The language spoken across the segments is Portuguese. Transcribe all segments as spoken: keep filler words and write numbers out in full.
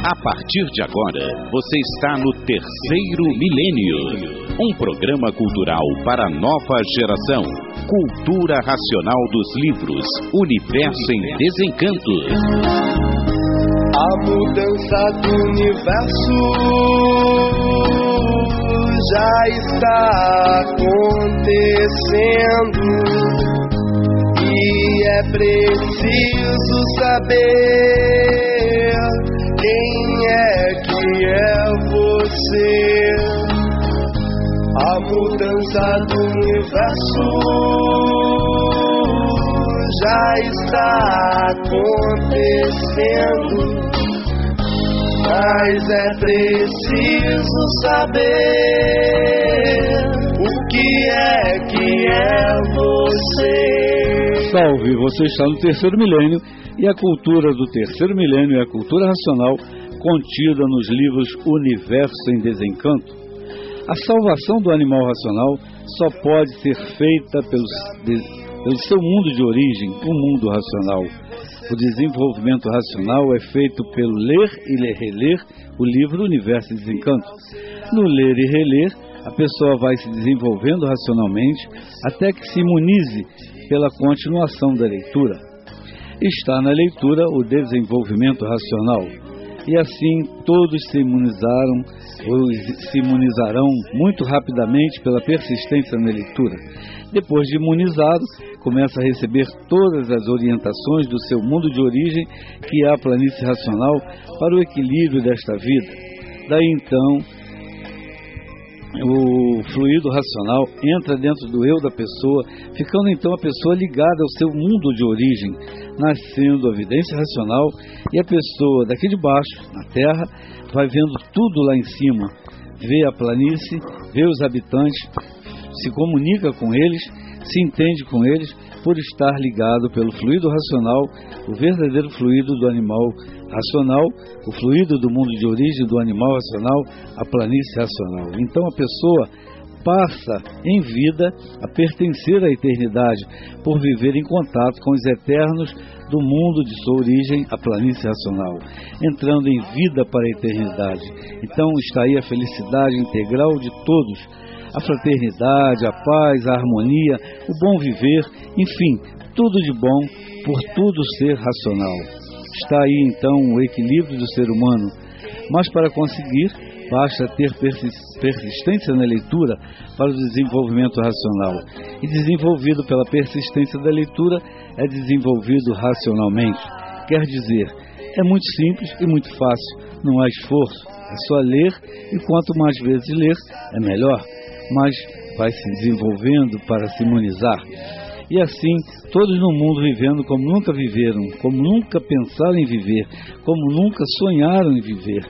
A partir de agora, você está no Terceiro Milênio, um programa cultural para a nova geração. Cultura racional dos livros, Universo em Desencanto. A mudança do universo já está acontecendo e é preciso saber quem é que é você. A mudança do universo já está acontecendo, mas é preciso saber o que é que é você. Salve, você está no Terceiro Milênio, e a cultura do Terceiro Milênio é a cultura racional contida nos livros Universo em Desencanto. A salvação do animal racional só pode ser feita pelos, de, pelo seu mundo de origem, o mundo racional. O desenvolvimento racional é feito pelo ler e reler o livro Universo em Desencanto. No ler e reler, a pessoa vai se desenvolvendo racionalmente até que se imunize pela continuação da leitura. Está na leitura o desenvolvimento racional, e assim todos se imunizaram ou se imunizarão muito rapidamente pela persistência na leitura. Depois de imunizado, começa a receber todas as orientações do seu mundo de origem, que é a planície racional, para o equilíbrio desta vida. Daí então, o fluido racional entra dentro do eu da pessoa, ficando então a pessoa ligada ao seu mundo de origem, nascendo a vidência racional, e a pessoa daqui de baixo, na terra, vai vendo tudo lá em cima, vê a planície, vê os habitantes, se comunica com eles, se entende com eles, por estar ligado pelo fluido racional, o verdadeiro fluido do animal racional, o fluido do mundo de origem do animal racional, a planície racional. Então a pessoa passa em vida a pertencer à eternidade, por viver em contato com os eternos do mundo de sua origem, a planície racional, entrando em vida para a eternidade. Então está aí a felicidade integral de todos, a fraternidade, a paz, a harmonia, o bom viver, enfim, tudo de bom por tudo ser racional. Está aí então o equilíbrio do ser humano, mas para conseguir basta ter persistência na leitura para o desenvolvimento racional, e desenvolvido pela persistência da leitura é desenvolvido racionalmente. Quer dizer, é muito simples e muito fácil, não há esforço, é só ler, e quanto mais vezes ler, é melhor, mas vai se desenvolvendo para se imunizar. E assim, todos no mundo vivendo como nunca viveram, como nunca pensaram em viver, como nunca sonharam em viver.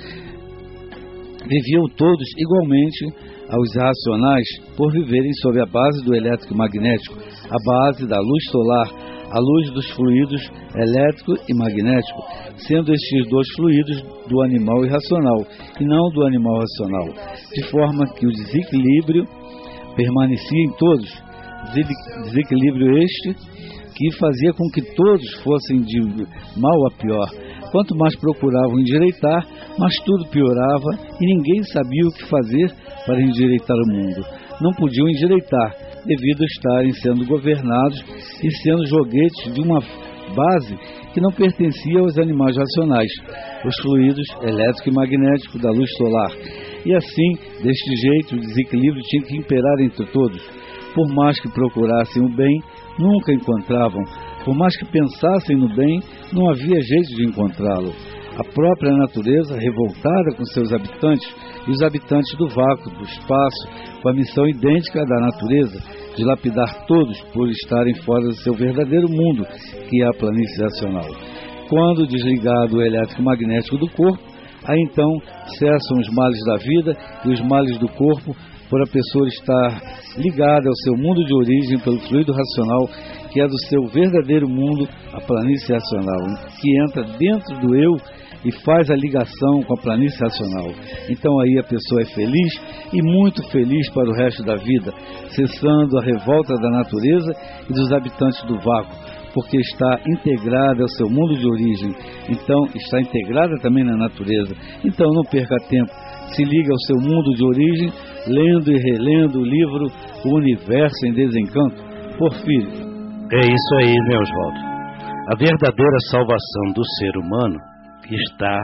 Viviam todos igualmente aos racionais, por viverem sob a base do elétrico e magnético, a base da luz solar, a luz dos fluidos elétrico e magnético, sendo estes dois fluidos do animal irracional e não do animal racional, de forma que o desequilíbrio permanecia em todos, desequilíbrio este que fazia com que todos fossem de mal a pior. Quanto mais procuravam endireitar, mais tudo piorava e ninguém sabia o que fazer para endireitar o mundo. Não podiam endireitar, devido a estarem sendo governados e sendo joguetes de uma base que não pertencia aos animais racionais, os fluidos elétrico e magnético da luz solar. E assim, deste jeito, o desequilíbrio tinha que imperar entre todos. Por mais que procurassem o bem, nunca encontravam. Por mais que pensassem no bem, não havia jeito de encontrá-lo. A própria natureza, revoltada com seus habitantes, e os habitantes do vácuo, do espaço, com a missão idêntica da natureza, de lapidar todos por estarem fora do seu verdadeiro mundo, que é a planície racional. Quando desligado o elétrico magnético do corpo, aí então cessam os males da vida e os males do corpo, por a pessoa estar ligada ao seu mundo de origem pelo fluido racional, que é do seu verdadeiro mundo, a planície racional, que entra dentro do eu e faz a ligação com a planície racional. Então aí a pessoa é feliz e muito feliz para o resto da vida, cessando a revolta da natureza e dos habitantes do vácuo, porque está integrada ao seu mundo de origem, então está integrada também na natureza. Então não perca tempo, se liga ao seu mundo de origem, lendo e relendo o livro O Universo em Desencanto. Porfírio. É isso aí, meu Oswaldo. A verdadeira salvação do ser humano está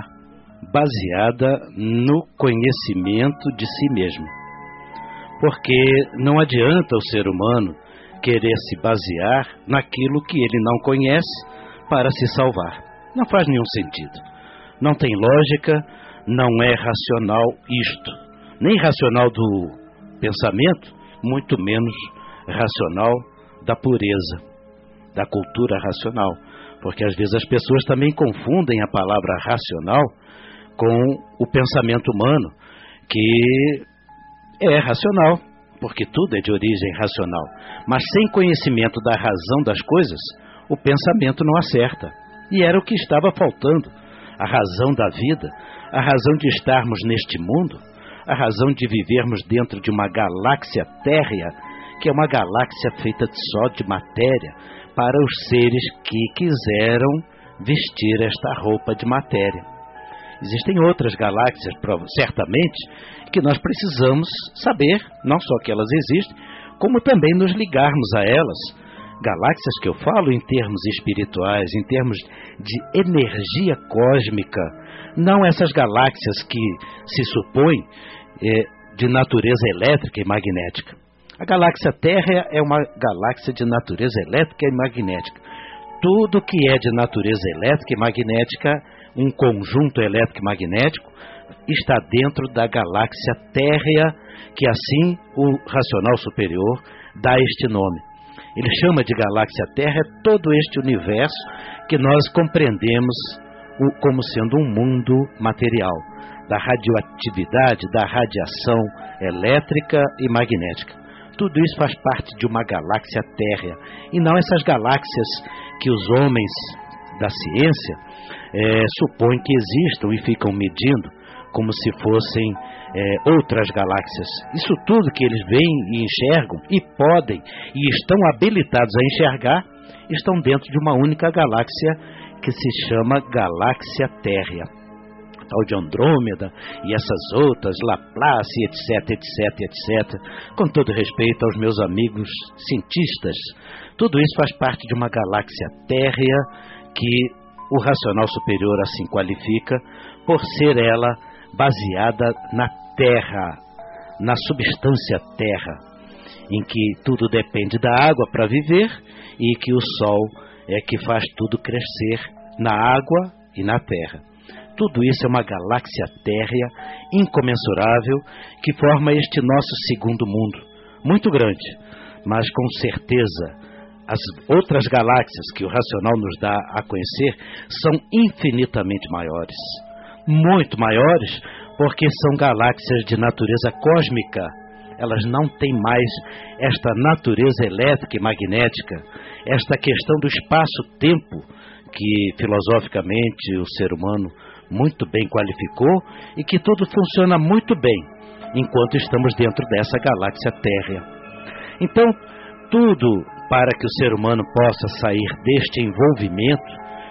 baseada no conhecimento de si mesmo. Porque não adianta o ser humano querer se basear naquilo que ele não conhece para se salvar. Não faz nenhum sentido. Não tem lógica, não é racional isto. Nem racional do pensamento, muito menos racional da pureza, da cultura racional. Porque às vezes as pessoas também confundem a palavra racional com o pensamento humano, que é racional, porque tudo é de origem racional. Mas sem conhecimento da razão das coisas, o pensamento não acerta. E era o que estava faltando. A razão da vida, a razão de estarmos neste mundo, a razão de vivermos dentro de uma galáxia térrea, que é uma galáxia feita só de matéria, para os seres que quiseram vestir esta roupa de matéria. Existem outras galáxias, certamente, que nós precisamos saber, não só que elas existem, como também nos ligarmos a elas. Galáxias que eu falo em termos espirituais, em termos de energia cósmica, não essas galáxias que se supõem é, de natureza elétrica e magnética. A galáxia Terra é uma galáxia de natureza elétrica e magnética. Tudo que é de natureza elétrica e magnética, um conjunto elétrico e magnético, está dentro da galáxia Terra, que assim o racional superior dá este nome. Ele chama de galáxia Terra todo este universo que nós compreendemos como sendo um mundo material, da radioatividade, da radiação elétrica e magnética. Tudo isso faz parte de uma galáxia térrea, e não essas galáxias que os homens da ciência é, supõem que existam e ficam medindo como se fossem é, outras galáxias. Isso tudo que eles veem e enxergam e podem e estão habilitados a enxergar, estão dentro de uma única galáxia que se chama galáxia térrea. Tal de Andrômeda e essas outras, Laplace, etc, etc, etcétera. Com todo respeito aos meus amigos cientistas, tudo isso faz parte de uma galáxia térrea que o racional superior assim qualifica por ser ela baseada na Terra, na substância Terra, em que tudo depende da água para viver e que o Sol é que faz tudo crescer na água e na Terra. Tudo isso é uma galáxia térrea incomensurável que forma este nosso segundo mundo, muito grande, mas com certeza as outras galáxias que o racional nos dá a conhecer são infinitamente maiores, muito maiores, porque são galáxias de natureza cósmica. Elas não têm mais esta natureza elétrica e magnética, esta questão do espaço-tempo que filosoficamente o ser humano muito bem qualificou e que tudo funciona muito bem enquanto estamos dentro dessa galáxia térrea. Então, tudo para que o ser humano possa sair deste envolvimento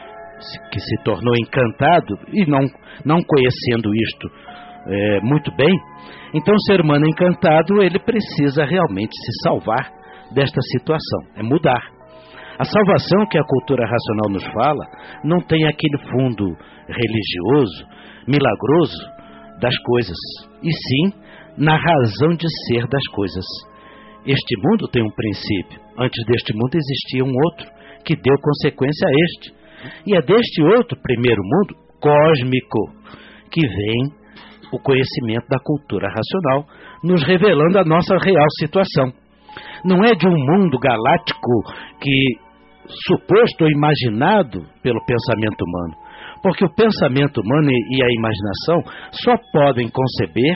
que se tornou encantado e não, não conhecendo isto é, muito bem, então o ser humano encantado, ele precisa realmente se salvar desta situação, é mudar. A salvação que a cultura racional nos fala não tem aquele fundo religioso, milagroso das coisas, e sim na razão de ser das coisas. Este mundo tem um princípio. Antes deste mundo existia um outro que deu consequência a este. E é deste outro primeiro mundo cósmico que vem o conhecimento da cultura racional, nos revelando a nossa real situação. Não é de um mundo galáctico que suposto ou imaginado pelo pensamento humano, porque o pensamento humano e a imaginação só podem conceber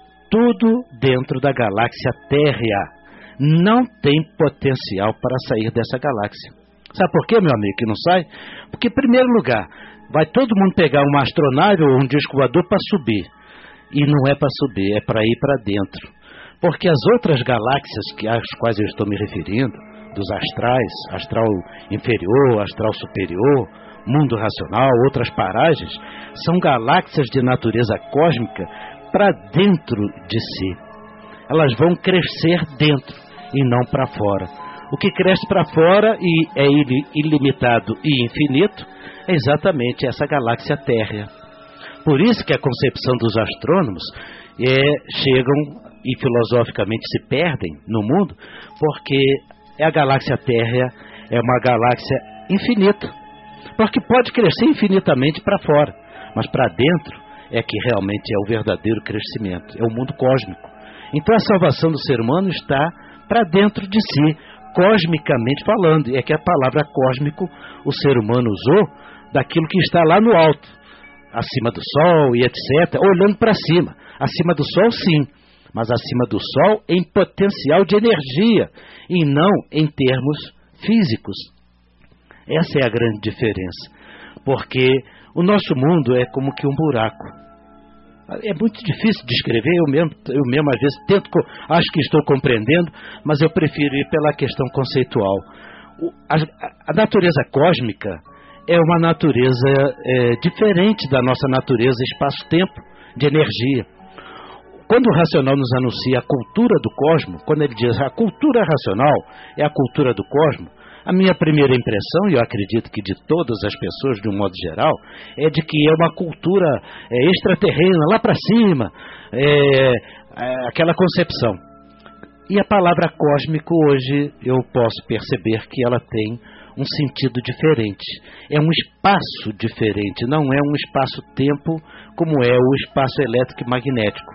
tudo dentro da galáxia térrea. Não tem potencial para sair dessa galáxia. Sabe por quê, meu amigo, que não sai? Porque, em primeiro lugar, vai todo mundo pegar uma astronave ou um disco voador para subir. E não é para subir, é para ir para dentro. Porque as outras galáxias que, às quais eu estou me referindo, dos astrais, astral inferior, astral superior, mundo racional, outras paragens, são galáxias de natureza cósmica para dentro de si. Elas vão crescer dentro e não para fora. O que cresce para fora e é ilimitado e infinito é exatamente essa galáxia térrea. Por isso que a concepção dos astrônomos é, chegam e filosoficamente se perdem no mundo, porque a galáxia térrea é uma galáxia infinita, porque pode crescer infinitamente para fora, mas para dentro é que realmente é o verdadeiro crescimento, é o mundo cósmico. Então a salvação do ser humano está para dentro de si, cosmicamente falando, e é que a palavra cósmico o ser humano usou daquilo que está lá no alto, acima do Sol e etcétera, olhando para cima. Acima do Sol, sim, mas acima do Sol em potencial de energia e não em termos físicos. Essa é a grande diferença, porque o nosso mundo é como que um buraco. É muito difícil de descrever, eu mesmo, eu mesmo às vezes tento, acho que estou compreendendo, mas eu prefiro ir pela questão conceitual. O, a, a natureza cósmica é uma natureza é, diferente da nossa natureza espaço-tempo, de energia. Quando o racional nos anuncia a cultura do cosmos, quando ele diz a cultura racional é a cultura do cosmos, a minha primeira impressão, e eu acredito que de todas as pessoas de um modo geral, é de que é uma cultura é, extraterrena, lá para cima, é, é, aquela concepção. E a palavra cósmico hoje eu posso perceber que ela tem um sentido diferente. É um espaço diferente, não é um espaço-tempo como é o espaço elétrico e magnético.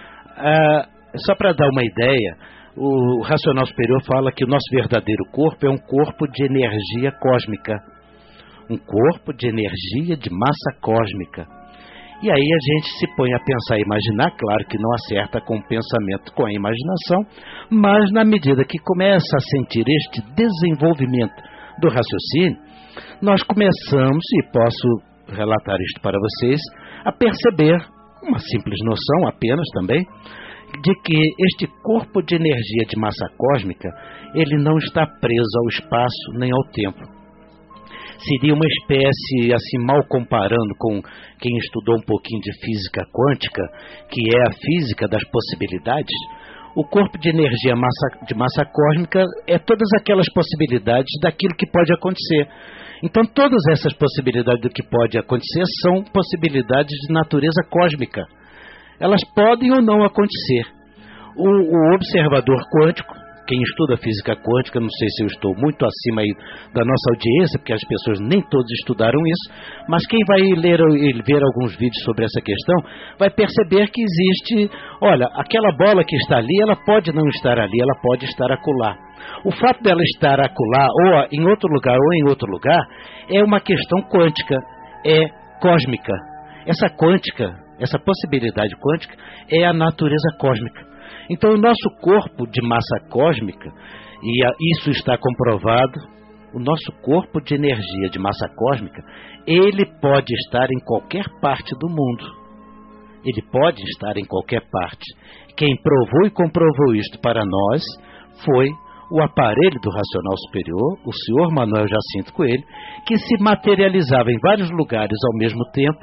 Ah, só para dar uma ideia, o racional superior fala que o nosso verdadeiro corpo é um corpo de energia cósmica. Um corpo de energia de massa cósmica. E aí a gente se põe a pensar e imaginar, claro que não acerta com o pensamento, com a imaginação, mas na medida que começa a sentir este desenvolvimento do raciocínio, nós começamos, e posso relatar isto para vocês, a perceber, uma simples noção apenas também, de que este corpo de energia de massa cósmica, ele não está preso ao espaço nem ao tempo. Seria uma espécie, assim, mal comparando com quem estudou um pouquinho de física quântica, que é a física das possibilidades. O corpo de energia massa, de massa cósmica é todas aquelas possibilidades daquilo que pode acontecer. Então, todas essas possibilidades do que pode acontecer são possibilidades de natureza cósmica. Elas podem ou não acontecer. O, o observador quântico, quem estuda física quântica, não sei se eu estou muito acima aí da nossa audiência, porque as pessoas nem todos estudaram isso, mas quem vai ler e ver alguns vídeos sobre essa questão, vai perceber que existe, olha, aquela bola que está ali, ela pode não estar ali, ela pode estar acolá. O fato dela estar acolá, ou em outro lugar, ou em outro lugar, é uma questão quântica, é cósmica. Essa quântica, essa possibilidade quântica, é a natureza cósmica. Então, o nosso corpo de massa cósmica, e isso está comprovado, o nosso corpo de energia de massa cósmica, ele pode estar em qualquer parte do mundo. Ele pode estar em qualquer parte. Quem provou e comprovou isto para nós foi o aparelho do racional superior, o senhor Manuel Jacinto Coelho, que se materializava em vários lugares ao mesmo tempo,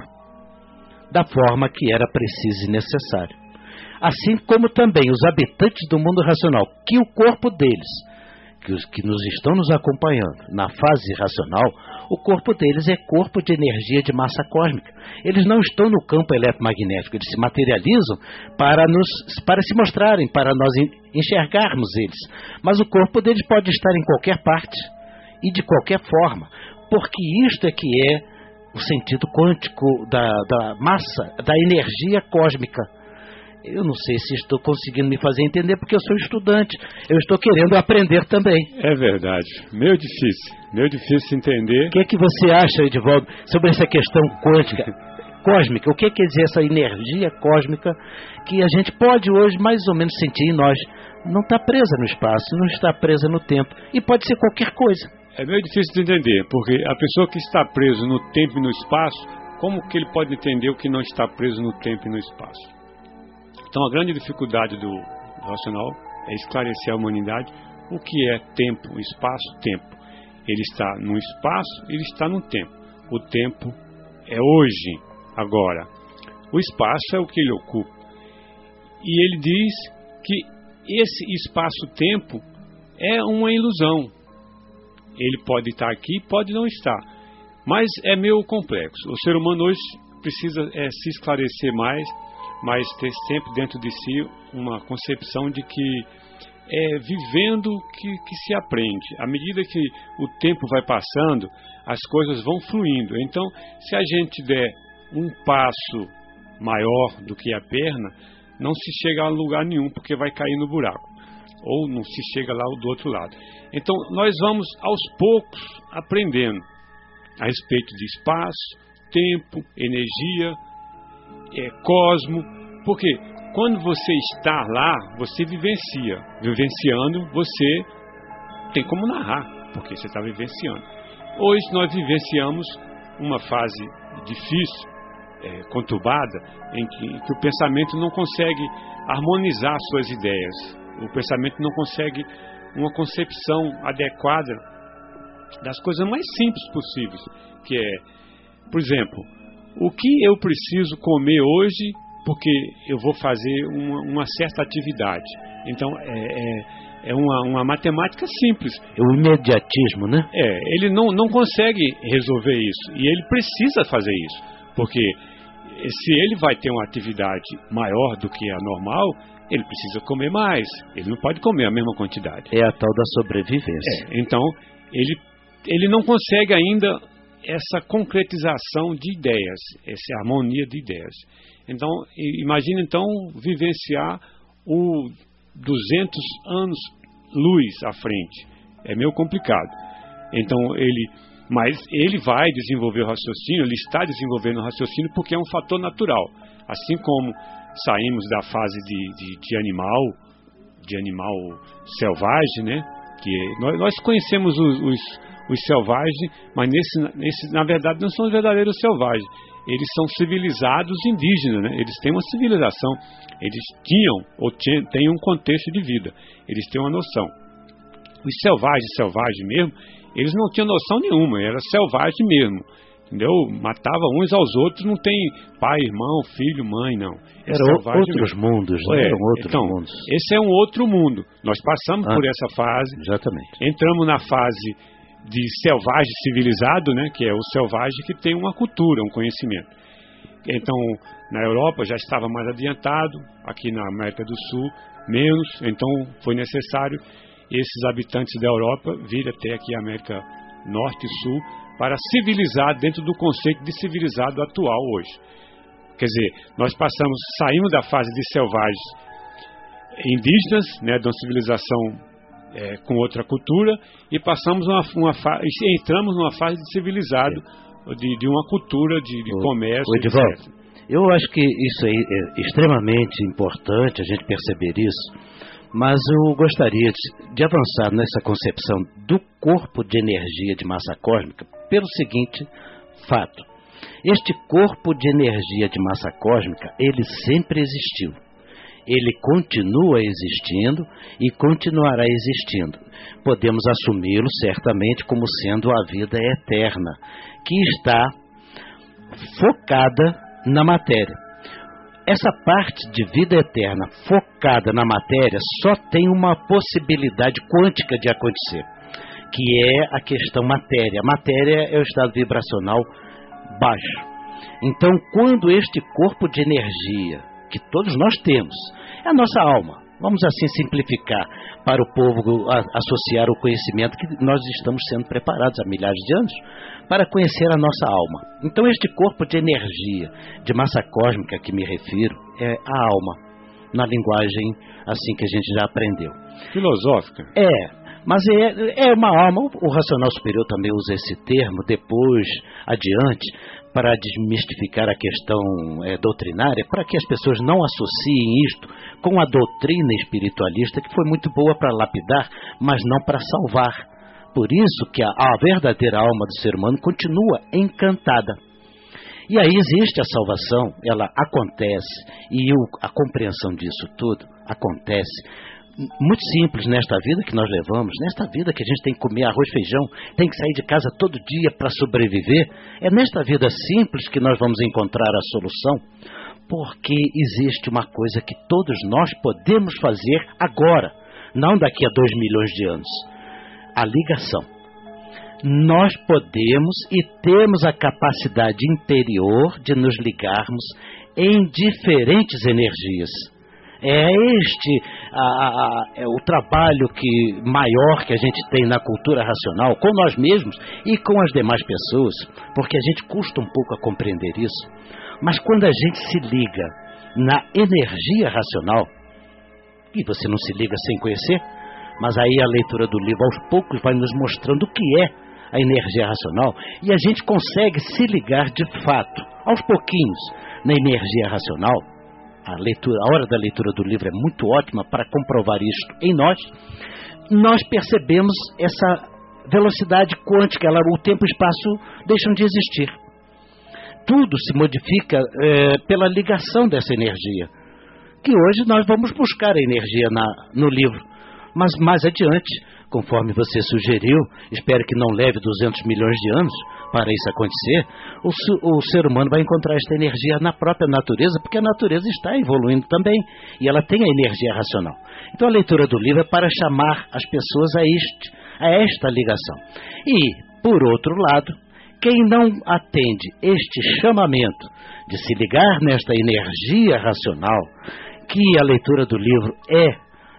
da forma que era preciso e necessário. Assim como também os habitantes do mundo racional, que o corpo deles, que os que nos estão nos acompanhando na fase racional, o corpo deles é corpo de energia de massa cósmica. Eles não estão no campo eletromagnético, eles se materializam para, nos, para se mostrarem, para nós enxergarmos eles. Mas o corpo deles pode estar em qualquer parte e de qualquer forma, porque isto é que é o sentido quântico da, da massa, da energia cósmica. Eu não sei se estou conseguindo me fazer entender, porque eu sou estudante. Eu estou querendo aprender também. É verdade. Meio difícil. Meio difícil entender. O que é que você acha, Edivaldo, sobre essa questão quântica, cósmica? O que quer dizer essa energia cósmica que a gente pode hoje mais ou menos sentir em nós? Não está presa no espaço, não está presa no tempo. E pode ser qualquer coisa. É meio difícil de entender, porque a pessoa que está presa no tempo e no espaço, como que ele pode entender o que não está preso no tempo e no espaço? Então, a grande dificuldade do racional é esclarecer a humanidade O que é tempo, espaço, tempo? Ele está no espaço, ele está no tempo. O tempo é hoje, agora. O espaço é o que ele ocupa. E ele diz que esse espaço-tempo é uma ilusão. Ele pode estar aqui, pode não estar. Mas é meio complexo. O ser humano hoje precisa é, se esclarecer mais, mas ter sempre dentro de si uma concepção de que é vivendo que, que se aprende. À medida que o tempo vai passando, as coisas vão fluindo. Então, se a gente der um passo maior do que a perna, não se chega a lugar nenhum, porque vai cair no buraco. Ou não se chega lá do outro lado. Então, nós vamos aos poucos aprendendo a respeito de espaço, tempo, energia, é, cosmo, porque quando você está lá, você vivencia. Vivenciando, você tem como narrar, porque você está vivenciando. Hoje nós vivenciamos uma fase difícil, é, conturbada, em que, em que o pensamento não consegue harmonizar suas ideias. O pensamento não consegue uma concepção adequada das coisas mais simples possíveis, que é, por exemplo, o que eu preciso comer hoje porque eu vou fazer uma, uma certa atividade. Então, é, é, é uma, uma matemática simples. É o imediatismo, né? É, ele não, não consegue resolver isso, e ele precisa fazer isso, porque se ele vai ter uma atividade maior do que a normal, ele precisa comer mais, ele não pode comer a mesma quantidade. É a tal da sobrevivência. É, então, ele, ele não consegue ainda essa concretização de ideias, essa harmonia de ideias. Então, imagine então vivenciar o duzentos anos luz à frente. É meio complicado. Então, ele, mas ele vai desenvolver o raciocínio, ele está desenvolvendo o raciocínio porque é um fator natural. Assim como saímos da fase de, de, de animal, de animal selvagem, né? Que nós, nós conhecemos os, os, os selvagens, mas nesse, nesse, na verdade não são os verdadeiros selvagens. Eles são civilizados indígenas, né? Eles têm uma civilização, eles tinham ou tinham, têm um contexto de vida, eles têm uma noção. Os selvagens, selvagens mesmo, eles não tinham noção nenhuma, era selvagem mesmo. Entendeu? Matava uns aos outros, não tem pai, irmão, filho, mãe, não. É Eram outros mesmo. mundos, né? É, Eram outros então, mundos. Esse é um outro mundo. Nós passamos ah, por essa fase. Exatamente. Entramos na fase de selvagem civilizado, né? Que é o selvagem que tem uma cultura, um conhecimento. Então, na Europa já estava mais adiantado, aqui na América do Sul, menos. Então, foi necessário esses habitantes da Europa virem até aqui a América Norte e Sul, para civilizar dentro do conceito de civilizado atual hoje. Quer dizer, nós passamos, saímos da fase de selvagens indígenas, né, de uma civilização é, com outra cultura, e passamos uma, uma fa- entramos numa fase de civilizado, de, de uma cultura de, de o, comércio, o etcétera. Eu acho que isso é, é extremamente importante a gente perceber isso. Mas eu gostaria de, de avançar nessa concepção do corpo de energia de massa cósmica pelo seguinte fato. Este corpo de energia de massa cósmica, ele sempre existiu. Ele continua existindo e continuará existindo. Podemos assumi-lo certamente como sendo a vida eterna, que está focada na matéria. Essa parte de vida eterna focada na matéria só tem uma possibilidade quântica de acontecer, que é a questão matéria. Matéria é o estado vibracional baixo. Então, quando este corpo de energia, que todos nós temos, é a nossa alma, vamos assim simplificar para o povo a, associar o conhecimento que nós estamos sendo preparados há milhares de anos para conhecer a nossa alma. Então, este corpo de energia, de massa cósmica a que me refiro, é a alma, na linguagem assim que a gente já aprendeu. Filosófica? É, mas é, é uma alma, o racional superior também usa esse termo, depois, adiante, para desmistificar a questão é, doutrinária, para que as pessoas não associem isto com a doutrina espiritualista, que foi muito boa para lapidar, mas não para salvar. Por isso que a, a verdadeira alma do ser humano continua encantada. E aí existe a salvação, ela acontece, e o, a compreensão disso tudo acontece muito simples nesta vida que nós levamos, nesta vida que a gente tem que comer arroz e feijão, tem que sair de casa todo dia para sobreviver. É nesta vida simples que nós vamos encontrar a solução, porque existe uma coisa que todos nós podemos fazer agora, não daqui a dois milhões de anos: a ligação. Nós podemos e temos a capacidade interior de nos ligarmos em diferentes energias. É este a, a, é o trabalho que, maior que a gente tem na cultura racional, com nós mesmos e com as demais pessoas, porque a gente custa um pouco a compreender isso. Mas quando a gente se liga na energia racional, e você não se liga sem conhecer, mas aí a leitura do livro aos poucos vai nos mostrando o que é a energia racional, e a gente consegue se ligar de fato, aos pouquinhos, na energia racional. A, leitura, a hora da leitura do livro é muito ótima para comprovar isto em nós. Nós percebemos essa velocidade quântica, ela, o tempo e o espaço deixam de existir. Tudo se modifica é, pela ligação dessa energia, que hoje nós vamos buscar a energia na, no livro. Mas mais adiante, conforme você sugeriu, espero que não leve duzentos milhões de anos para isso acontecer, o, o ser humano vai encontrar esta energia na própria natureza, porque a natureza está evoluindo também, e ela tem a energia racional. Então a leitura do livro é para chamar as pessoas a, este, a esta ligação. E, por outro lado, quem não atende este chamamento de se ligar nesta energia racional, que a leitura do livro é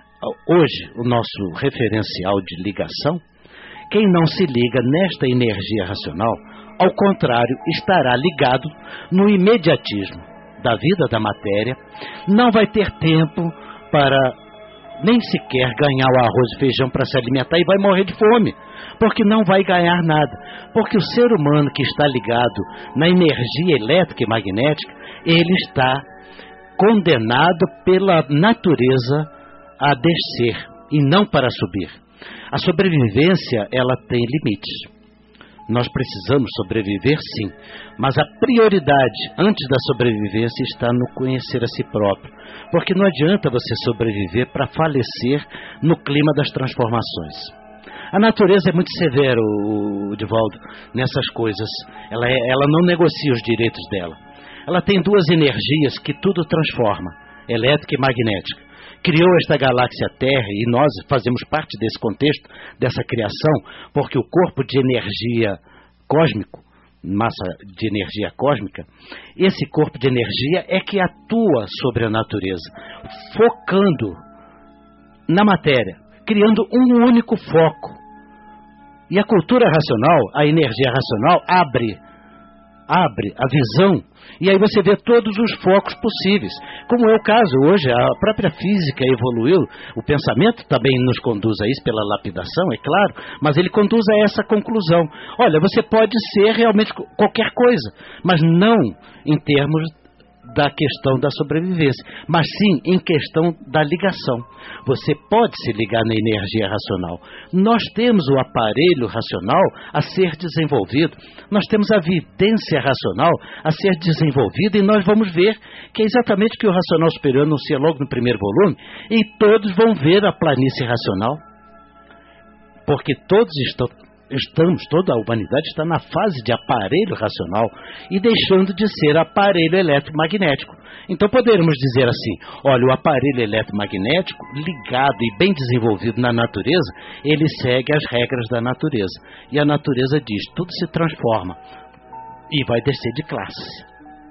hoje o nosso referencial de ligação, quem não se liga nesta energia racional, ao contrário, estará ligado no imediatismo da vida da matéria, não vai ter tempo para nem sequer ganhar o arroz e feijão para se alimentar e vai morrer de fome, porque não vai ganhar nada. Porque o ser humano que está ligado na energia elétrica e magnética, ele está condenado pela natureza a descer e não para subir. A sobrevivência, ela tem limites. Nós precisamos sobreviver, sim, mas a prioridade antes da sobrevivência está no conhecer a si próprio, porque não adianta você sobreviver para falecer no clima das transformações. A natureza é muito severa, o, o Divaldo, nessas coisas. Ela, é, ela não negocia os direitos dela. Ela tem duas energias que tudo transforma, elétrica e magnética. Criou esta galáxia Terra e nós fazemos parte desse contexto, dessa criação, porque o corpo de energia cósmico, massa de energia cósmica, esse corpo de energia é que atua sobre a natureza, focando na matéria, criando um único foco. E a cultura racional, a energia racional, abre, abre a visão. E aí você vê todos os focos possíveis, como é o caso hoje. A própria física evoluiu, o pensamento também nos conduz a isso pela lapidação, é claro, mas ele conduz a essa conclusão. Olha, você pode ser realmente qualquer coisa, mas não em termos da questão da sobrevivência, mas sim em questão da ligação. Você pode se ligar na energia racional. Nós temos o aparelho racional a ser desenvolvido, nós temos a vidência racional a ser desenvolvida, e nós vamos ver que é exatamente o que o Racional Superior anuncia logo no primeiro volume, e todos vão ver a planície racional, porque todos estão Estamos, toda a humanidade está na fase de aparelho racional e deixando de ser aparelho eletromagnético. Então poderíamos dizer assim, olha, o aparelho eletromagnético ligado e bem desenvolvido na natureza, ele segue as regras da natureza. E a natureza diz, tudo se transforma e vai descer de classe.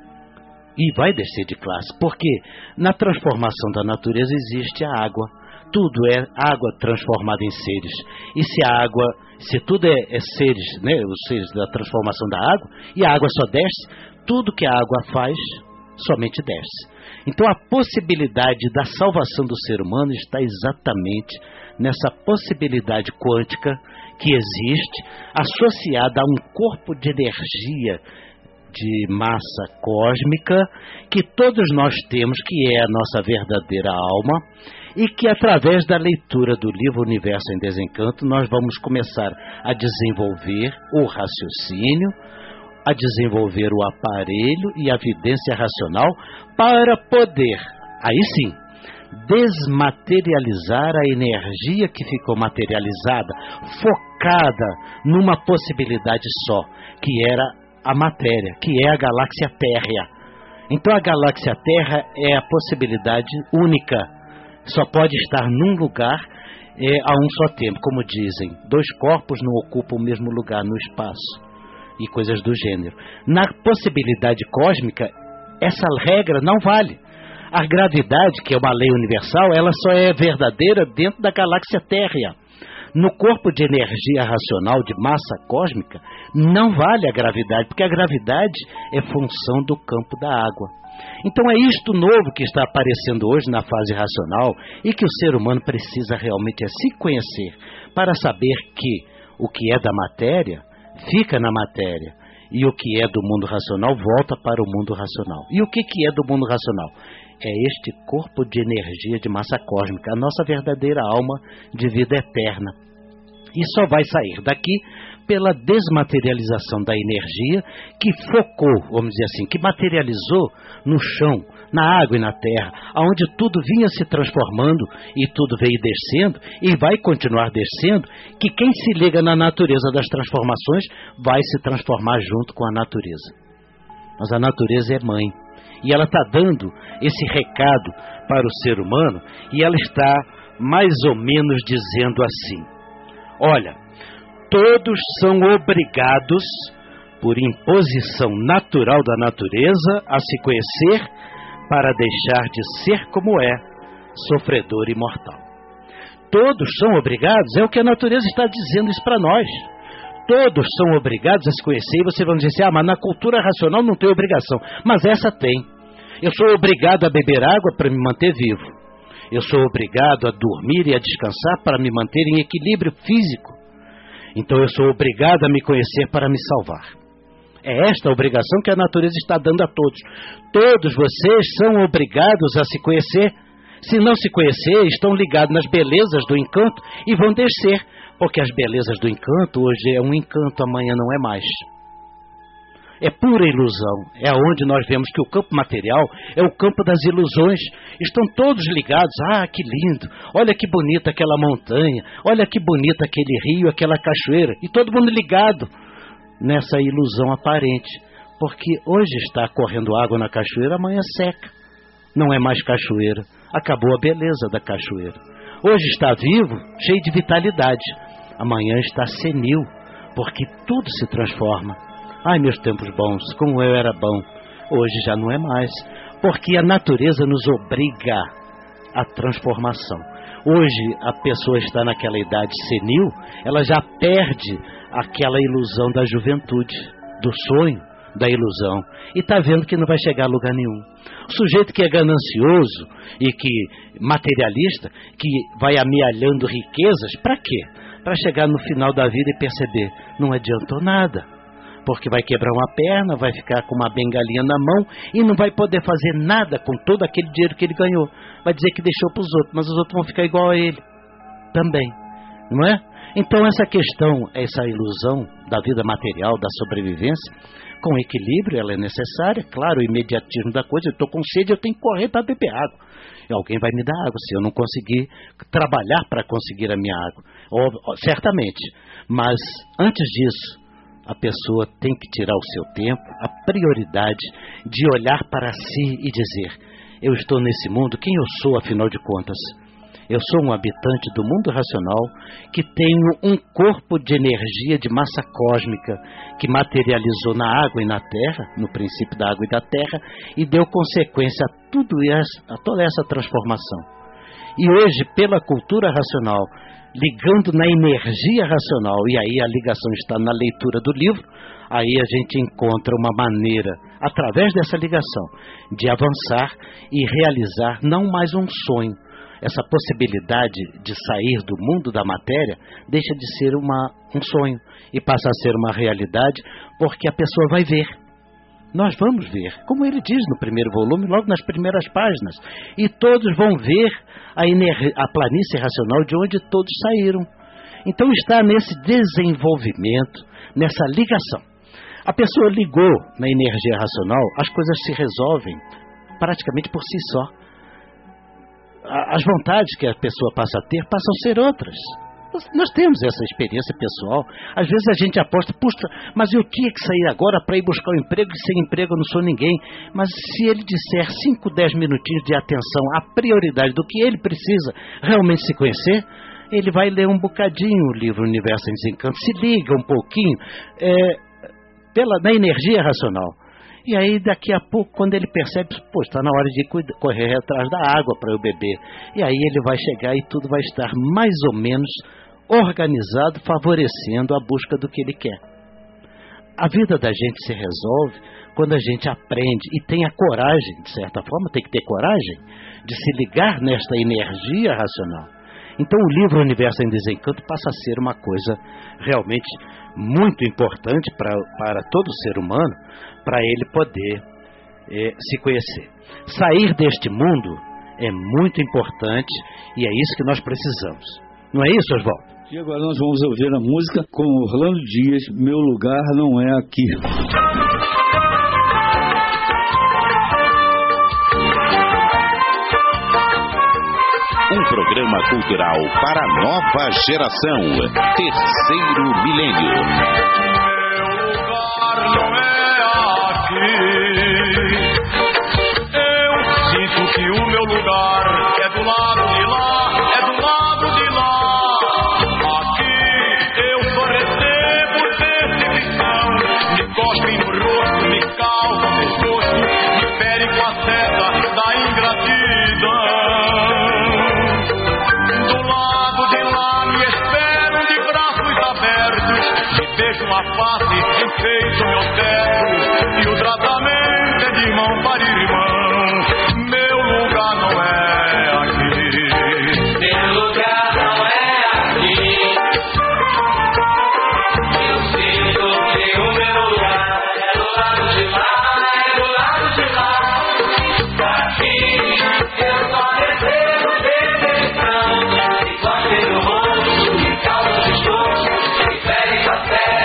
E vai descer de classe, porque na transformação da natureza existe a água. Tudo é água transformada em seres. E se a água, se tudo é, é seres, né, os seres da transformação da água, e a água só desce, tudo que a água faz, somente desce. Então a possibilidade da salvação do ser humano está exatamente nessa possibilidade quântica que existe, associada a um corpo de energia de massa cósmica que todos nós temos, que é a nossa verdadeira alma, e que através da leitura do livro Universo em Desencanto nós vamos começar a desenvolver o raciocínio, a desenvolver o aparelho e a vidência racional para poder, aí sim, desmaterializar a energia que ficou materializada, focada numa possibilidade só, que era a matéria, que é a galáxia Terra. Então a galáxia Terra é a possibilidade única, só pode estar num lugar é, a um só tempo, como dizem, dois corpos não ocupam o mesmo lugar no espaço, e coisas do gênero. Na possibilidade cósmica, essa regra não vale. A gravidade, que é uma lei universal, ela só é verdadeira dentro da galáxia Terra. No corpo de energia racional, de massa cósmica, não vale a gravidade, porque a gravidade é função do campo da água. Então é isto novo que está aparecendo hoje na fase racional e que o ser humano precisa realmente é se conhecer para saber que o que é da matéria fica na matéria e o que é do mundo racional volta para o mundo racional. E o que, que é do mundo racional? É este corpo de energia de massa cósmica, a nossa verdadeira alma de vida eterna. E só vai sair daqui pela desmaterialização da energia que focou, vamos dizer assim, que materializou no chão, na água e na terra, aonde tudo vinha se transformando e tudo veio descendo e vai continuar descendo, que quem se liga na natureza das transformações vai se transformar junto com a natureza. Mas a natureza é mãe. E ela está dando esse recado para o ser humano e ela está mais ou menos dizendo assim: olha, todos são obrigados, por imposição natural da natureza, a se conhecer para deixar de ser como é, sofredor e mortal. Todos são obrigados, é o que a natureza está dizendo isso para nós. Todos são obrigados a se conhecer, e você vai dizer assim, ah, mas na cultura racional não tem obrigação. Mas essa tem. Eu sou obrigado a beber água para me manter vivo. Eu sou obrigado a dormir e a descansar para me manter em equilíbrio físico. Então eu sou obrigado a me conhecer para me salvar. É esta a obrigação que a natureza está dando a todos. Todos vocês são obrigados a se conhecer. Se não se conhecer, estão ligados nas belezas do encanto e vão descer. Porque as belezas do encanto, hoje é um encanto, amanhã não é mais. É pura ilusão. É onde nós vemos que o campo material é o campo das ilusões. Estão todos ligados. Ah, que lindo. Olha que bonita aquela montanha. Olha que bonita aquele rio, aquela cachoeira. E todo mundo ligado nessa ilusão aparente. Porque hoje está correndo água na cachoeira, amanhã seca. Não é mais cachoeira. Acabou a beleza da cachoeira. Hoje está vivo, cheio de vitalidade. Amanhã está senil, porque tudo se transforma. Ai, meus tempos bons, como eu era bom. Hoje já não é mais, porque a natureza nos obriga à transformação. Hoje a pessoa está naquela idade senil, ela já perde aquela ilusão da juventude, do sonho, da ilusão, e está vendo que não vai chegar a lugar nenhum. O sujeito que é ganancioso e que materialista, que vai amealhando riquezas, para quê? Para chegar no final da vida e perceber, não adiantou nada, porque vai quebrar uma perna, vai ficar com uma bengalinha na mão e não vai poder fazer nada com todo aquele dinheiro que ele ganhou. Vai dizer que deixou para os outros, mas os outros vão ficar igual a ele também, não é? Então essa questão, essa ilusão da vida material, da sobrevivência, com equilíbrio, ela é necessária. Claro, o imediatismo da coisa, eu estou com sede, eu tenho que correr para beber água. E alguém vai me dar água, se eu não conseguir trabalhar para conseguir a minha água. Ou, certamente. Mas, antes disso, a pessoa tem que tirar o seu tempo, a prioridade de olhar para si e dizer, eu estou nesse mundo, quem eu sou, afinal de contas? Eu sou um habitante do mundo racional que tenho um corpo de energia de massa cósmica que materializou na água e na terra, no princípio da água e da terra, e deu consequência a, tudo essa, a toda essa transformação. E hoje, pela cultura racional, ligando na energia racional, e aí a ligação está na leitura do livro, aí a gente encontra uma maneira, através dessa ligação, de avançar e realizar não mais um sonho. Essa possibilidade de sair do mundo da matéria deixa de ser uma, um sonho e passa a ser uma realidade, porque a pessoa vai ver. Nós vamos ver, como ele diz no primeiro volume, logo nas primeiras páginas. E todos vão ver a, a planície racional de onde todos saíram. Então está nesse desenvolvimento, nessa ligação. A pessoa ligou na energia racional, as coisas se resolvem praticamente por si só. as vontades que a pessoa passa a ter passam a ser outras. Nós temos essa experiência pessoal. Às vezes a gente aposta, puxa, mas eu tinha que sair agora para ir buscar um emprego, e sem emprego eu não sou ninguém. Mas se ele disser cinco, dez minutinhos de atenção à prioridade do que ele precisa realmente se conhecer, ele vai ler um bocadinho o livro Universo em Desencanto, se liga um pouquinho é, pela, na energia racional. E aí daqui a pouco, quando ele percebe, pô, está na hora de cuidar, correr atrás da água para eu beber. E aí ele vai chegar e tudo vai estar mais ou menos organizado, favorecendo a busca do que ele quer. A vida da gente se resolve quando a gente aprende e tem a coragem, de certa forma, tem que ter coragem de se ligar nesta energia racional. Então o livro Universo em Desencanto passa a ser uma coisa realmente muito importante pra, para todo ser humano, para ele poder é, se conhecer. Sair deste mundo é muito importante e é isso que nós precisamos. Não é isso, Oswaldo? E agora nós vamos ouvir a música com Orlando Dias, Meu Lugar Não É Aqui. Um programa cultural para a nova geração. Terceiro Milênio. Meu lugar não é aqui. Eu sinto que o meu lugar é do lado de lá, é do lado de lá. Aqui eu só recebo perseguição. Me cospem no rosto, me calçam no pescoço, me ferem com a seta da ingratidão. Deixo a face, enfeito meu teto, e o tratamento é de mão para irmão. Meu lugar não é aqui. Meu lugar não é aqui. Eu sinto que o meu lugar é do lado de lá, é do lado de lá. Aqui eu só recebo decepção, e corte no rosto, e calço de esforço, e ferem com a terra.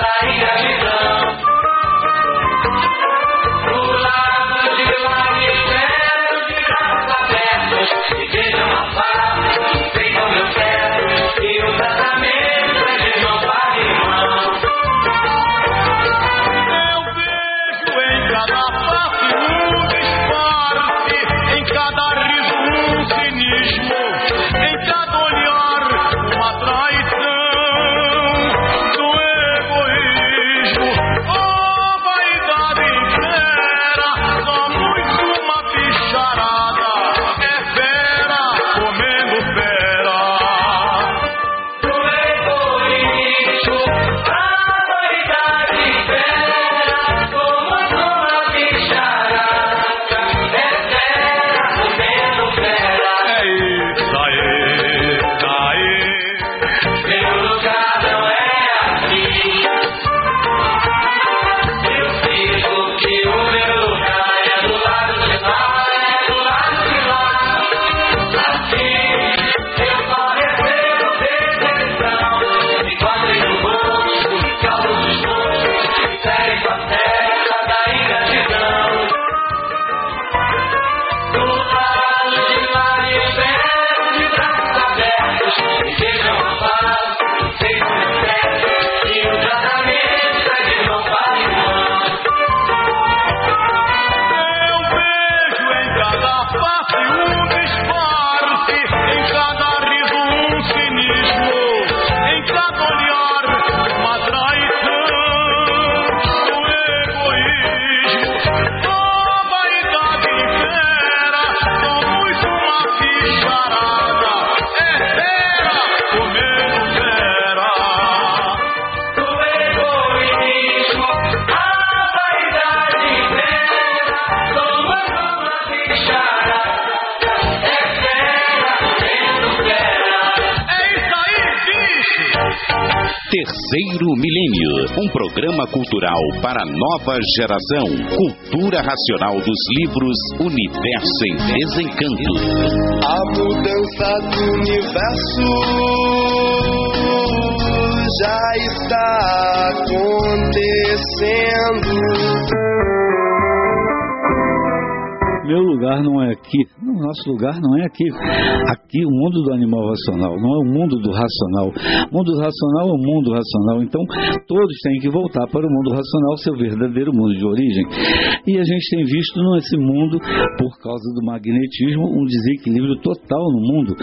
Terceiro Milênio, um programa cultural para a nova geração. Cultura racional dos livros Universo em Desencanto. A mudança do universo já está acontecendo. Meu lugar não é aqui. O nosso lugar não é aqui. Aqui, o mundo do animal racional, não é o mundo do racional. O mundo racional é o mundo racional. Então, todos têm que voltar para o mundo racional, seu verdadeiro mundo de origem. E a gente tem visto nesse mundo, por causa do magnetismo, um desequilíbrio total no mundo.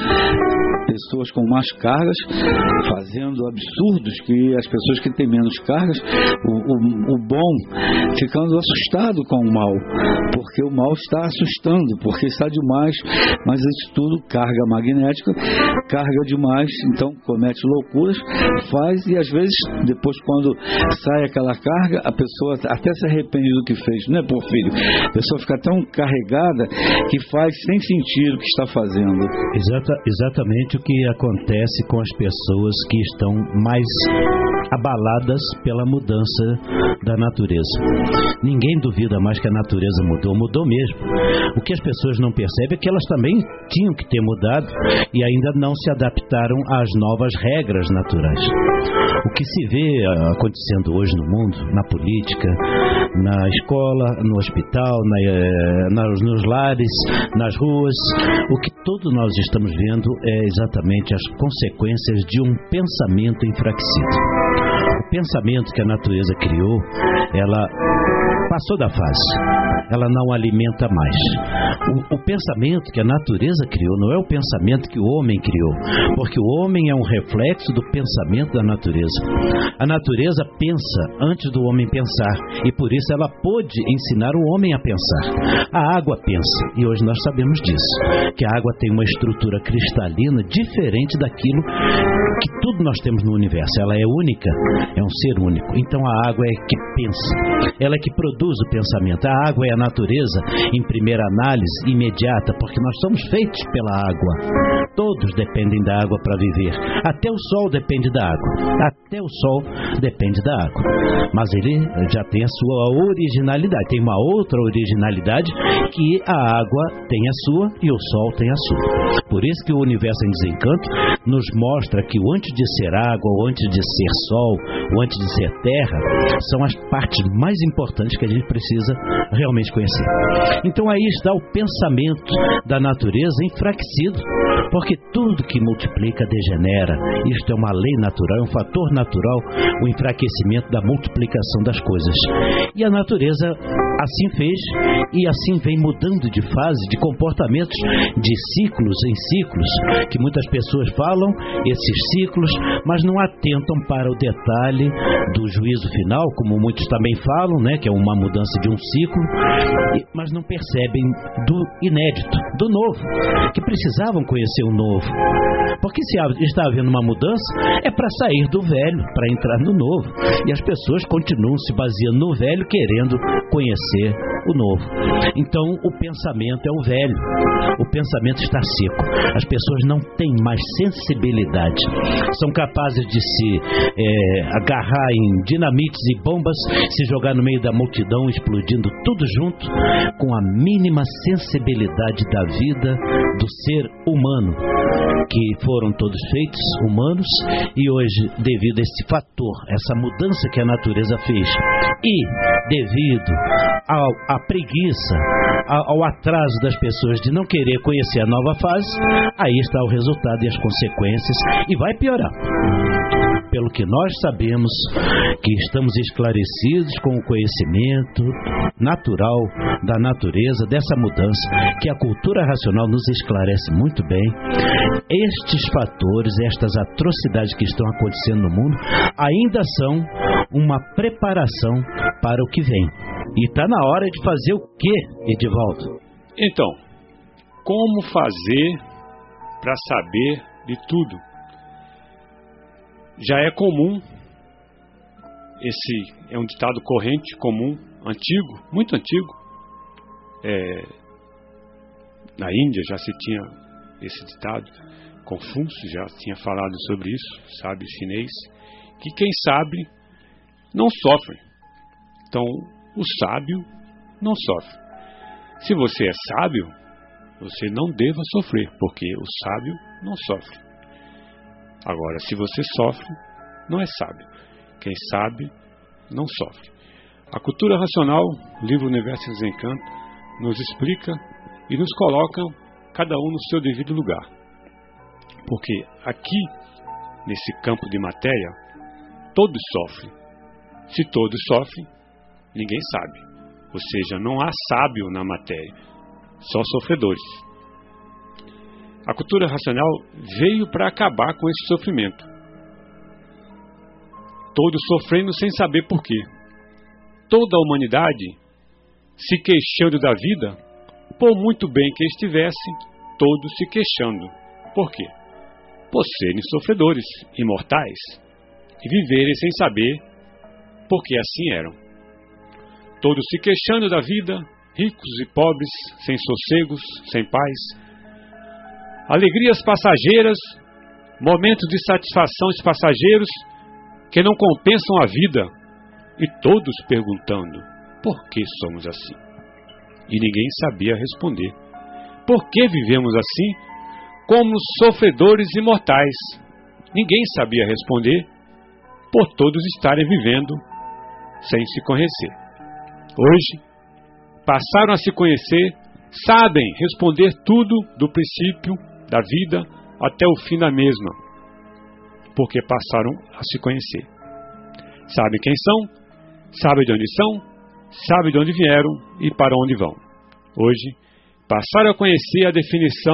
Pessoas com mais cargas fazendo absurdos que as pessoas que têm menos cargas, o, o, o bom ficando assustado com o mal, porque o mal está assustando, porque está demais, mas isso tudo carga magnética, carga demais, então comete loucuras, faz e às vezes depois quando sai aquela carga, a pessoa até se arrepende do que fez, não é, Porfírio? A pessoa fica tão carregada que faz sem sentir o que está fazendo. Exata, exatamente o que acontece com as pessoas que estão mais abaladas pela mudança da natureza. Ninguém duvida mais que a natureza mudou, mudou mesmo. O que as pessoas não percebem é que elas também tinham que ter mudado e ainda não se adaptaram às novas regras naturais. O que se vê acontecendo hoje no mundo, na política, na escola, no hospital, na, na, nos lares, nas ruas, o que todos nós estamos vendo é exatamente as consequências de um pensamento enfraquecido. O pensamento que a natureza criou, ela passou da fase. Ela não alimenta mais. O, o pensamento que a natureza criou não é o pensamento que o homem criou, porque o homem é um reflexo do pensamento da natureza. A natureza pensa antes do homem pensar, e por isso ela pôde ensinar o homem a pensar. A água pensa, e hoje nós sabemos disso, que a água tem uma estrutura cristalina diferente daquilo que tudo nós temos no universo. Ela é única, é um ser único. Então a água é que pensa, ela é que produz o pensamento. A água é a natureza, em primeira análise, imediata, porque nós somos feitos pela água. Todos dependem da água para viver. Até o sol depende da água. Até o sol depende da água. Mas ele já tem a sua originalidade. Tem uma outra originalidade, que a água tem a sua e o sol tem a sua. Por isso que o Universo em Desencanto nos mostra que o antes de ser água, o antes de ser sol, o antes de ser terra, são as partes mais importantes que a gente precisa realmente conhecer. Então aí está o pensamento da natureza enfraquecido, porque tudo que multiplica degenera. Isto é uma lei natural, é um fator natural, o enfraquecimento da multiplicação das coisas. E a natureza assim fez, e assim vem mudando de fase, de comportamentos, de ciclos em ciclos, que muitas pessoas falam, esses ciclos, mas não atentam para o detalhe do juízo final, como muitos também falam, né, que é uma mudança de um ciclo, mas não percebem do inédito, do novo, que precisavam conhecer o novo. Porque se está havendo uma mudança, é para sair do velho, para entrar no novo. E as pessoas continuam se baseando no velho, querendo conhecer o novo. Então, o pensamento é o velho. O pensamento está seco. As pessoas não têm mais sensibilidade. São capazes de se é, agarrar em dinamites e bombas, se jogar no meio da multidão, explodindo tudo junto, com a mínima sensibilidade da vida do ser humano, que foram todos feitos humanos, e hoje, devido a esse fator, essa mudança que a natureza fez, e devido ao, à preguiça, ao, ao atraso das pessoas de não querer conhecer a nova fase, aí está o resultado e as consequências, e vai piorar. Pelo que nós sabemos, que estamos esclarecidos com o conhecimento natural da natureza, dessa mudança, que a cultura racional nos esclarece muito bem, estes fatores, estas atrocidades que estão acontecendo no mundo, ainda são uma preparação para o que vem. E está na hora de fazer o quê, Edivaldo? Então, como fazer para saber de tudo? Já é comum, esse é um ditado corrente, comum, antigo, muito antigo. É, na Índia já se tinha esse ditado, Confúcio já tinha falado sobre isso, sábio chinês, que quem sabe não sofre. Então, o sábio não sofre. Se você é sábio, você não deva sofrer, porque o sábio não sofre. Agora, se você sofre, não é sábio. Quem sabe, não sofre. A cultura racional, o livro Universo em Desencanto, nos explica e nos coloca cada um no seu devido lugar. Porque aqui, nesse campo de matéria, todos sofrem. Se todos sofrem, ninguém sabe. Ou seja, não há sábio na matéria, só sofredores. A cultura racional veio para acabar com esse sofrimento. Todos sofrendo sem saber por quê. Toda a humanidade se queixando da vida, por muito bem que estivesse, todos se queixando. Por quê? Por serem sofredores, imortais, e viverem sem saber por que assim eram. Todos se queixando da vida, ricos e pobres, sem sossegos, sem paz. Alegrias passageiras, momentos de satisfação passageiros que não compensam a vida, e todos perguntando, por que somos assim? E ninguém sabia responder. Por que vivemos assim, como sofredores imortais? Ninguém sabia responder, por todos estarem vivendo sem se conhecer. Hoje, passaram a se conhecer, sabem responder tudo do princípio da vida até o fim da mesma, porque passaram a se conhecer. Sabem quem são, sabem de onde são, sabem de onde vieram e para onde vão. Hoje, passaram a conhecer a definição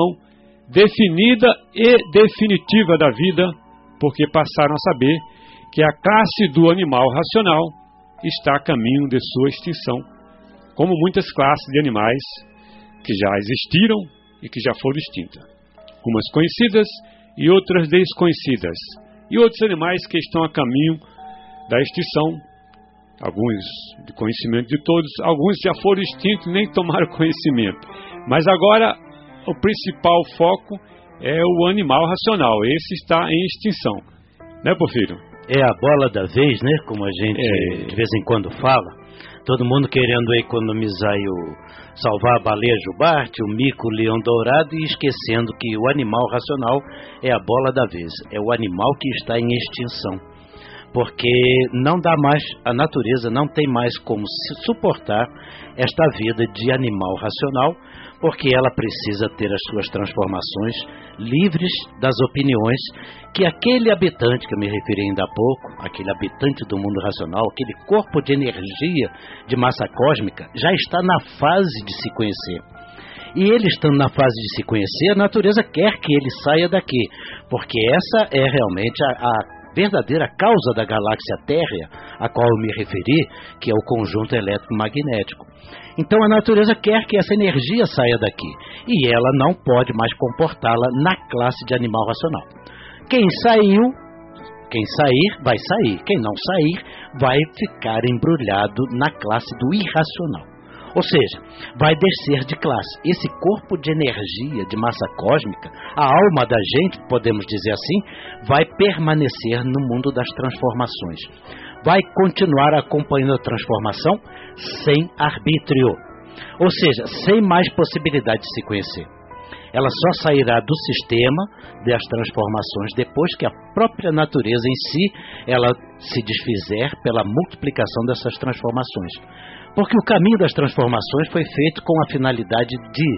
definida e definitiva da vida, porque passaram a saber que a classe do animal racional está a caminho de sua extinção, como muitas classes de animais que já existiram e que já foram extintas. Umas conhecidas e outras desconhecidas, e outros animais que estão a caminho da extinção, alguns de conhecimento de todos, alguns já foram extintos e nem tomaram conhecimento. Mas agora o principal foco é o animal racional, esse está em extinção, né, Porfírio? É a bola da vez, né, como a gente é. de vez em quando fala, todo mundo querendo economizar e o, salvar a baleia jubarte, o mico, o leão dourado, e esquecendo que o animal racional é a bola da vez, é o animal que está em extinção, porque não dá mais, a natureza não tem mais como suportar esta vida de animal racional, porque ela precisa ter as suas transformações livres das opiniões que aquele habitante, que eu me referi ainda há pouco, aquele habitante do mundo racional, aquele corpo de energia de massa cósmica, já está na fase de se conhecer. E ele estando na fase de se conhecer, a natureza quer que ele saia daqui, porque essa é realmente a, a verdadeira causa da galáxia térrea, a qual eu me referi, que é o conjunto eletromagnético. Então a natureza quer que essa energia saia daqui, e ela não pode mais comportá-la na classe de animal racional. Quem saiu, quem sair, vai sair. Quem não sair, vai ficar embrulhado na classe do irracional. Ou seja, vai descer de classe. Esse corpo de energia, de massa cósmica, a alma da gente, podemos dizer assim, vai permanecer no mundo das transformações. Vai continuar acompanhando a transformação sem arbítrio. Ou seja, sem mais possibilidade de se conhecer. Ela só sairá do sistema das transformações depois que a própria natureza em si, ela se desfizer pela multiplicação dessas transformações. Porque o caminho das transformações foi feito com a finalidade de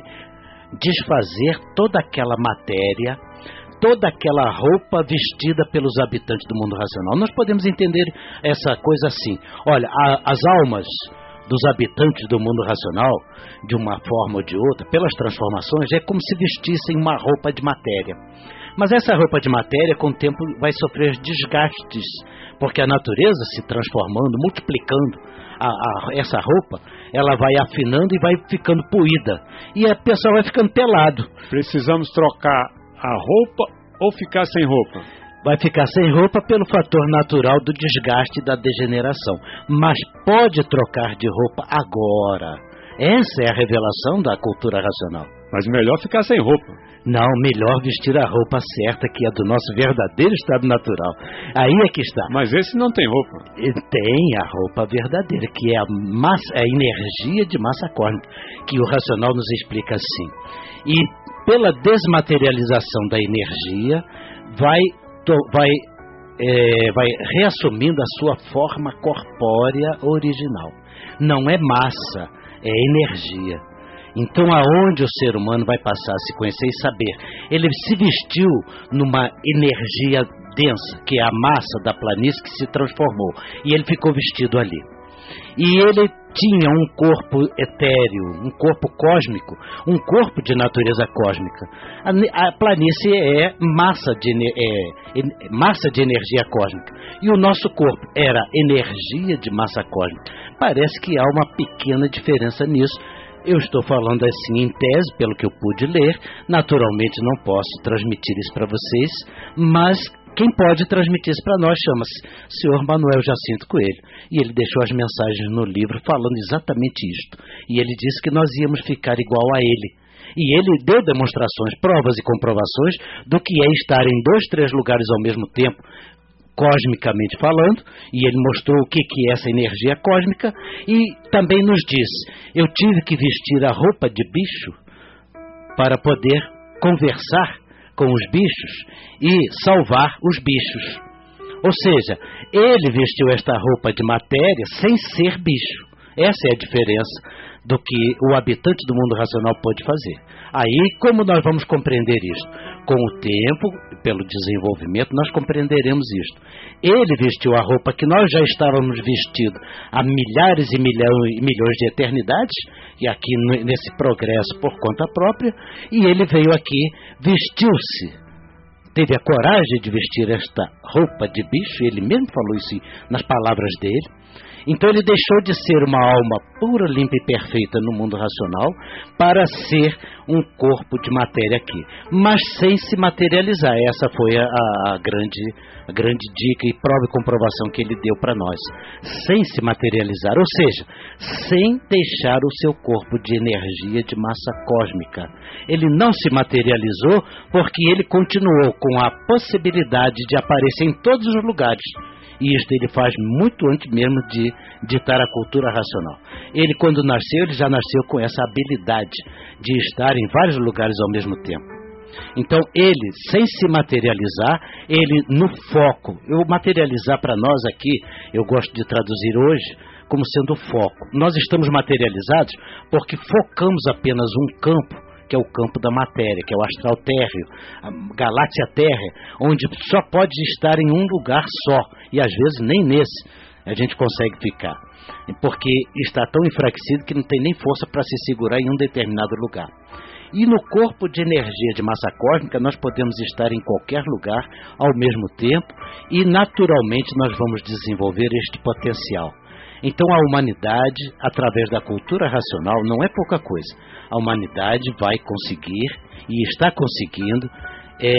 desfazer toda aquela matéria, toda aquela roupa vestida pelos habitantes do mundo racional. Nós podemos entender essa coisa assim. Olha, a, as almas dos habitantes do mundo racional, de uma forma ou de outra, pelas transformações, é como se vestissem uma roupa de matéria. Mas essa roupa de matéria, com o tempo, vai sofrer desgastes, porque a natureza se transformando, multiplicando a, a, essa roupa, ela vai afinando e vai ficando poída. E a pessoa vai ficando pelado. Precisamos trocar a roupa ou ficar sem roupa? Vai ficar sem roupa pelo fator natural do desgaste e da degeneração. Mas pode trocar de roupa agora. Essa é a revelação da cultura racional. Mas melhor ficar sem roupa. Não, melhor vestir a roupa certa, que é do nosso verdadeiro estado natural. Aí é que está. Mas esse não tem roupa. Tem a roupa verdadeira, que é a, massa, a energia de massa cósmica, que o racional nos explica assim. E pela desmaterialização da energia, vai, vai, é, vai reassumindo a sua forma corpórea original. Não é massa, é energia. Então, aonde o ser humano vai passar a se conhecer e saber? Ele se vestiu numa energia densa, que é a massa da planície que se transformou, e ele ficou vestido ali. E ele tinha um corpo etéreo, um corpo cósmico, um corpo de natureza cósmica. A, a planície é massa de, é, é massa de energia cósmica. E o nosso corpo era energia de massa cósmica. Parece que há uma pequena diferença nisso. Eu estou falando assim em tese, pelo que eu pude ler. Naturalmente não posso transmitir isso para vocês, mas quem pode transmitir isso para nós chama-se senhor Manuel Jacinto Coelho. E ele deixou as mensagens no livro falando exatamente isto. E ele disse que nós íamos ficar igual a ele. E ele deu demonstrações, provas e comprovações do que é estar em dois, três lugares ao mesmo tempo, cosmicamente falando, e ele mostrou o que, que é essa energia cósmica, e também nos disse, eu tive que vestir a roupa de bicho para poder conversar com os bichos e salvar os bichos. Ou seja, ele vestiu esta roupa de matéria sem ser bicho. Essa é a diferença do que o habitante do mundo racional pode fazer. Aí, como nós vamos compreender isto? Com o tempo, pelo desenvolvimento, nós compreenderemos isto. Ele vestiu a roupa que nós já estávamos vestidos há milhares e milhões, milhões de eternidades, e aqui nesse progresso por conta própria, e ele veio aqui, vestiu-se, teve a coragem de vestir esta roupa de bicho, ele mesmo falou isso nas palavras dele. Então ele deixou de ser uma alma pura, limpa e perfeita no mundo racional para ser um corpo de matéria aqui, mas sem se materializar. Essa foi a, a, grande, a grande dica e prova e comprovação que ele deu para nós. Sem se materializar, ou seja, sem deixar o seu corpo de energia de massa cósmica. Ele não se materializou porque ele continuou com a possibilidade de aparecer em todos os lugares. E isto ele faz muito antes mesmo de ditar a cultura racional. Ele, quando nasceu, ele já nasceu com essa habilidade de estar em vários lugares ao mesmo tempo. Então, ele, sem se materializar, ele no foco, eu materializar para nós aqui, eu gosto de traduzir hoje como sendo foco. Nós estamos materializados porque focamos apenas um campo, que é o campo da matéria, que é o astral térreo, a galáxia terra, onde só pode estar em um lugar só, e às vezes nem nesse a gente consegue ficar, porque está tão enfraquecido que não tem nem força para se segurar em um determinado lugar. E no corpo de energia de massa cósmica nós podemos estar em qualquer lugar ao mesmo tempo, e naturalmente nós vamos desenvolver este potencial. Então a humanidade, através da cultura racional, não é pouca coisa. A humanidade vai conseguir, e está conseguindo, é,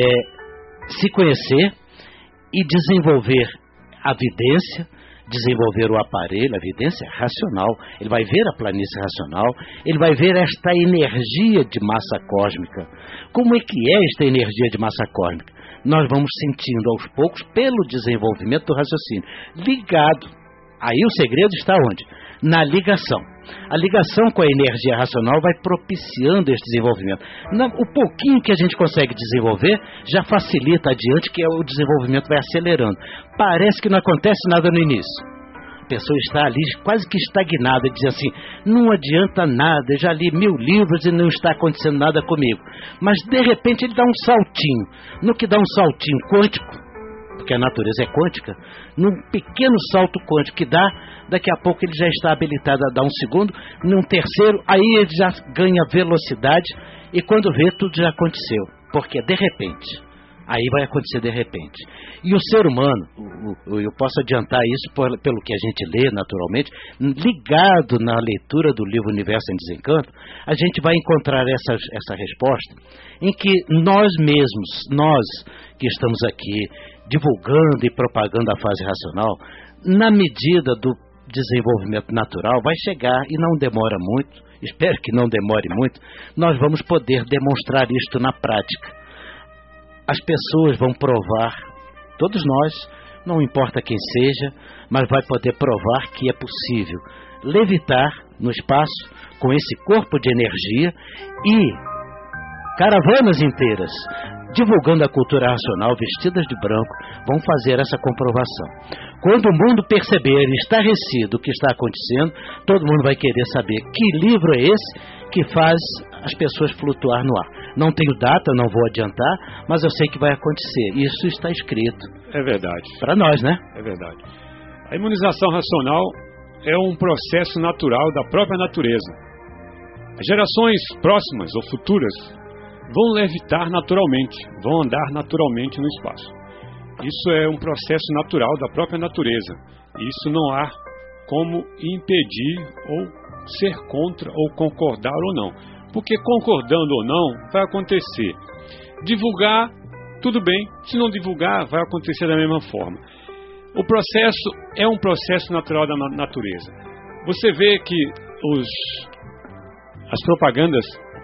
se conhecer e desenvolver a vidência, desenvolver o aparelho, a vidência racional. Ele vai ver a planície racional, ele vai ver esta energia de massa cósmica. Como é que é esta energia de massa cósmica? Nós vamos sentindo aos poucos pelo desenvolvimento do raciocínio, ligado. Aí o segredo está onde? Na ligação. A ligação com a energia racional vai propiciando esse desenvolvimento. O pouquinho que a gente consegue desenvolver já facilita adiante, que o desenvolvimento vai acelerando. Parece que não acontece nada no início. A pessoa está ali quase que estagnada, diz assim, não adianta nada, eu já li mil livros e não está acontecendo nada comigo. Mas de repente ele dá um saltinho. No que dá um saltinho quântico, porque a natureza é quântica, num pequeno salto quântico que dá, daqui a pouco ele já está habilitado a dar um segundo, num terceiro, aí ele já ganha velocidade, e quando vê, tudo já aconteceu, porque de repente, aí vai acontecer de repente. E o ser humano, eu posso adiantar isso pelo que a gente lê naturalmente, ligado na leitura do livro Universo em Desencanto, a gente vai encontrar essa, essa resposta, em que nós mesmos, nós que estamos aqui, divulgando e propagando a fase racional, na medida do desenvolvimento natural, vai chegar, e não demora muito, espero que não demore muito, nós vamos poder demonstrar isto na prática. As pessoas vão provar, todos nós, não importa quem seja, mas vai poder provar que é possível levitar no espaço com esse corpo de energia e caravanas inteiras divulgando a cultura racional, vestidas de branco, vão fazer essa comprovação. Quando o mundo perceber estarrecido o que está acontecendo, todo mundo vai querer saber que livro é esse que faz as pessoas flutuar no ar. Não tenho data, não vou adiantar, mas eu sei que vai acontecer. Isso está escrito. É verdade. Para nós, né? É verdade. A imunização racional é um processo natural da própria natureza. As gerações próximas ou futuras vão levitar naturalmente, vão andar naturalmente no espaço. Isso é um processo natural da própria natureza. Isso não há como impedir ou ser contra ou concordar ou não. Porque concordando ou não, vai acontecer. Divulgar, tudo bem. Se não divulgar, vai acontecer da mesma forma. O processo é um processo natural da natureza. Você vê que os, as propagandas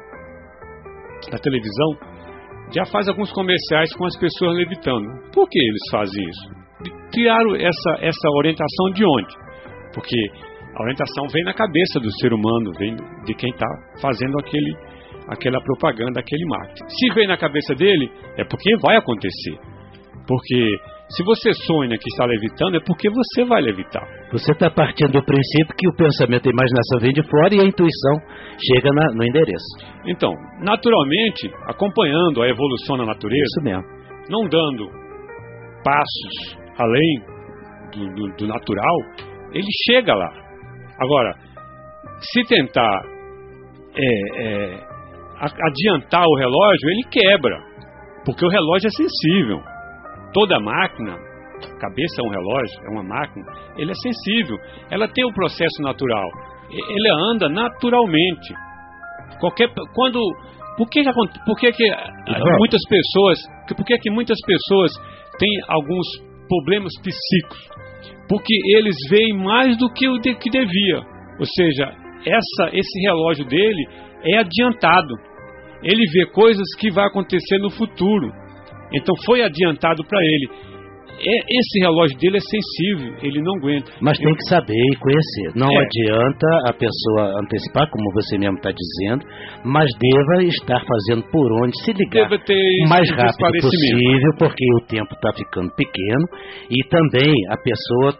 da televisão já faz alguns comerciais com as pessoas levitando. Por que eles fazem isso? Tiraram essa, essa orientação de onde? Porque a orientação vem na cabeça do ser humano, vem de quem está fazendo aquele, aquela propaganda, aquele marketing. Se vem na cabeça dele, é porque vai acontecer. Porque se você sonha que está levitando, é porque você vai levitar. Você está partindo do princípio que o pensamento e a imaginação vem de fora e a intuição chega na, no endereço. Então, naturalmente, acompanhando a evolução da natureza, isso mesmo, não dando passos além do, do, do natural, ele chega lá. Agora, se tentar é, é, adiantar o relógio, ele quebra, porque o relógio é sensível. Toda máquina, a cabeça é um relógio, é uma máquina, ele é sensível, ela tem um processo natural, ele anda naturalmente. Qualquer, quando, por que, por que, que muitas pessoas, por que, que muitas pessoas têm alguns problemas psíquicos? Porque eles veem mais do que o de, que devia. Ou seja, essa, esse relógio dele é adiantado. Ele vê coisas que vai acontecer no futuro. Então foi adiantado para ele. É, esse relógio dele é sensível, ele não aguenta. Mas tem que saber e conhecer. Não é. adianta a pessoa antecipar, como você mesmo está dizendo, mas deva estar fazendo por onde se ligar o mais rápido possível, porque o tempo está ficando pequeno. E também a pessoa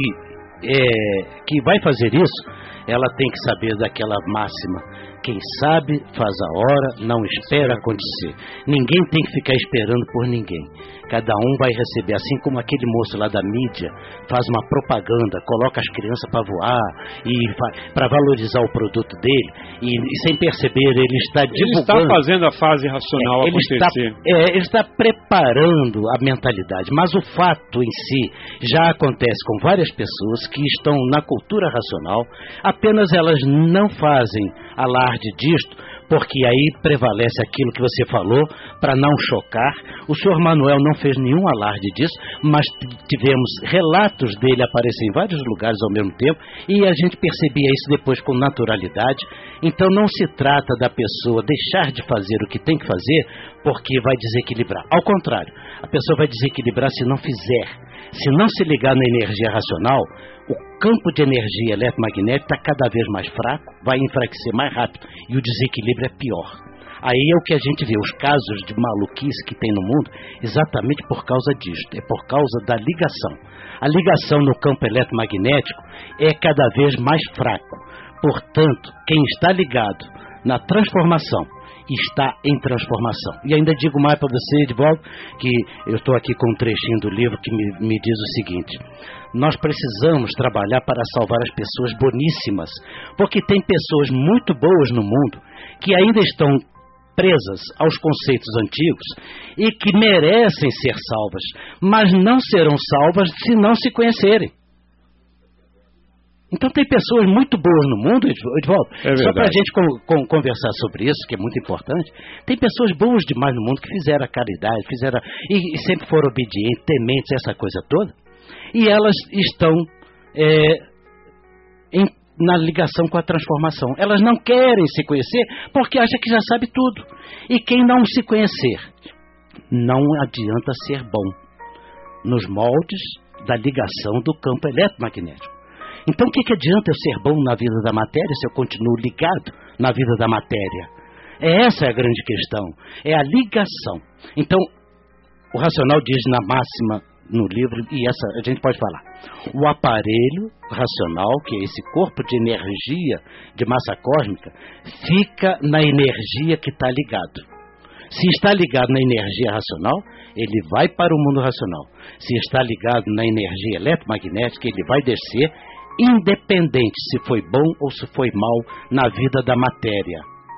que, é, que vai fazer isso, ela tem que saber daquela máxima: quem sabe faz a hora, não espera acontecer. Ninguém tem que ficar esperando por ninguém. Cada um vai receber, assim como aquele moço lá da mídia faz uma propaganda, coloca as crianças para voar e para valorizar o produto dele, e, e sem perceber ele está divulgando. Ele está fazendo a fase racional é, ele acontecer. Está, é, ele está preparando a mentalidade, mas o fato em si já acontece com várias pessoas que estão na cultura racional, apenas elas não fazem alarde disto, porque aí prevalece aquilo que você falou, para não chocar. O senhor Manuel não fez nenhum alarde disso, mas tivemos relatos dele aparecer em vários lugares ao mesmo tempo, e a gente percebia isso depois com naturalidade. Então não se trata da pessoa deixar de fazer o que tem que fazer porque vai desequilibrar. Ao contrário, a pessoa vai desequilibrar se não fizer. Se não se ligar na energia racional, o campo de energia eletromagnética está cada vez mais fraco, vai enfraquecer mais rápido e o desequilíbrio é pior. Aí é o que a gente vê, os casos de maluquice que tem no mundo, exatamente por causa disso, é por causa da ligação. A ligação no campo eletromagnético é cada vez mais fraco. Portanto, quem está ligado na transformação está em transformação. E ainda digo mais para você, Edvaldo, que eu estou aqui com um trechinho do livro que me, me diz o seguinte: nós precisamos trabalhar para salvar as pessoas boníssimas, porque tem pessoas muito boas no mundo que ainda estão presas aos conceitos antigos e que merecem ser salvas, mas não serão salvas se não se conhecerem. Então tem pessoas muito boas no mundo, Edvaldo, é só para a gente com, com, conversar sobre isso, que é muito importante. Tem pessoas boas demais no mundo que fizeram a caridade, fizeram, e, e sempre foram obedientes, tementes, essa coisa toda. E elas estão é, em, na ligação com a transformação. Elas não querem se conhecer porque acham que já sabe tudo. E quem não se conhecer, não adianta ser bom nos moldes da ligação do campo eletromagnético. Então o que, que adianta eu ser bom na vida da matéria se eu continuo ligado na vida da matéria? Essa é a grande questão, é a ligação. Então, o racional diz na máxima no livro, e essa a gente pode falar, o aparelho racional, que é esse corpo de energia de massa cósmica, fica na energia que está ligado. Se está ligado na energia racional, ele vai para o mundo racional. Se está ligado na energia eletromagnética, ele vai descer, independente se foi bom ou se foi mal na vida da matéria.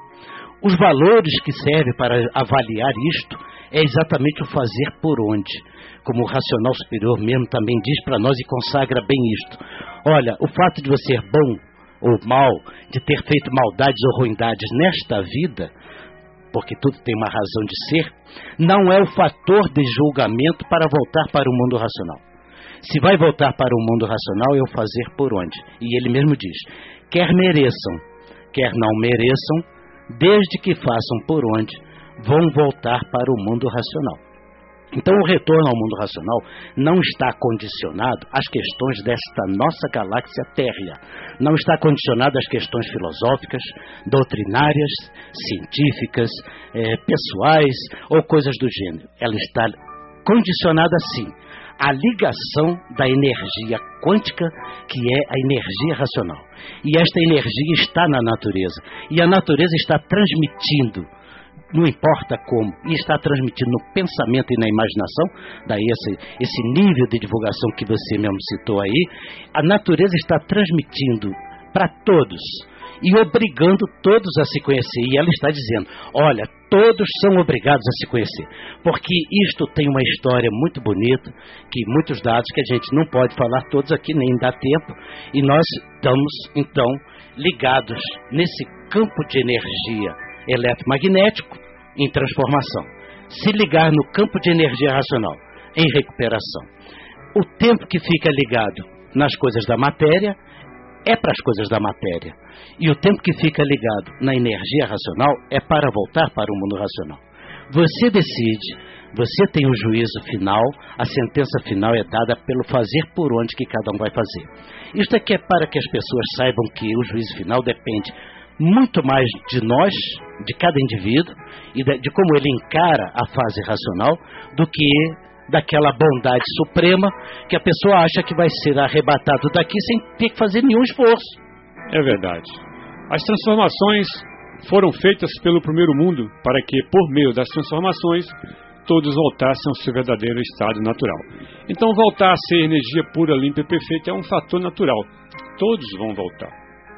Os valores que servem para avaliar isto é exatamente o fazer por onde. Como o racional superior mesmo também diz para nós e consagra bem isto. Olha, o fato de você ser bom ou mal, de ter feito maldades ou ruindades nesta vida, porque tudo tem uma razão de ser, não é o fator de julgamento para voltar para o mundo racional. Se vai voltar para o mundo racional, é o fazer por onde. E ele mesmo diz, quer mereçam, quer não mereçam, desde que façam por onde, vão voltar para o mundo racional. Então o retorno ao mundo racional não está condicionado às questões desta nossa galáxia térrea. Não está condicionado às questões filosóficas, doutrinárias, científicas, eh, pessoais ou coisas do gênero. Ela está condicionada, sim, à ligação da energia quântica, que é a energia racional. E esta energia está na natureza. E a natureza está transmitindo, não importa como, e está transmitindo no pensamento e na imaginação, daí esse, esse nível de divulgação que você mesmo citou aí, a natureza está transmitindo para todos e obrigando todos a se conhecer. E ela está dizendo, olha, todos são obrigados a se conhecer, porque isto tem uma história muito bonita, que muitos dados que a gente não pode falar todos aqui, nem dá tempo, e nós estamos, então, ligados nesse campo de energia eletromagnético em transformação. Se ligar no campo de energia racional em recuperação. O tempo que fica ligado nas coisas da matéria é para as coisas da matéria. E o tempo que fica ligado na energia racional é para voltar para o mundo racional. Você decide, você tem o juízo final, a sentença final é dada pelo fazer por onde que cada um vai fazer. Isto aqui é para que as pessoas saibam que o juízo final depende muito mais de nós, de cada indivíduo, e de, de como ele encara a fase racional, do que daquela bondade suprema que a pessoa acha que vai ser arrebatado daqui sem ter que fazer nenhum esforço. É verdade. As transformações foram feitas pelo primeiro mundo para que, por meio das transformações, todos voltassem ao seu verdadeiro estado natural. Então, voltar a ser energia pura, limpa e perfeita é um fator natural. Todos vão voltar.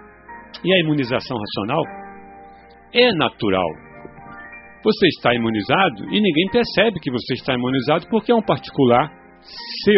E a imunização racional é natural. Você está imunizado e ninguém percebe que você está imunizado porque é um particular seu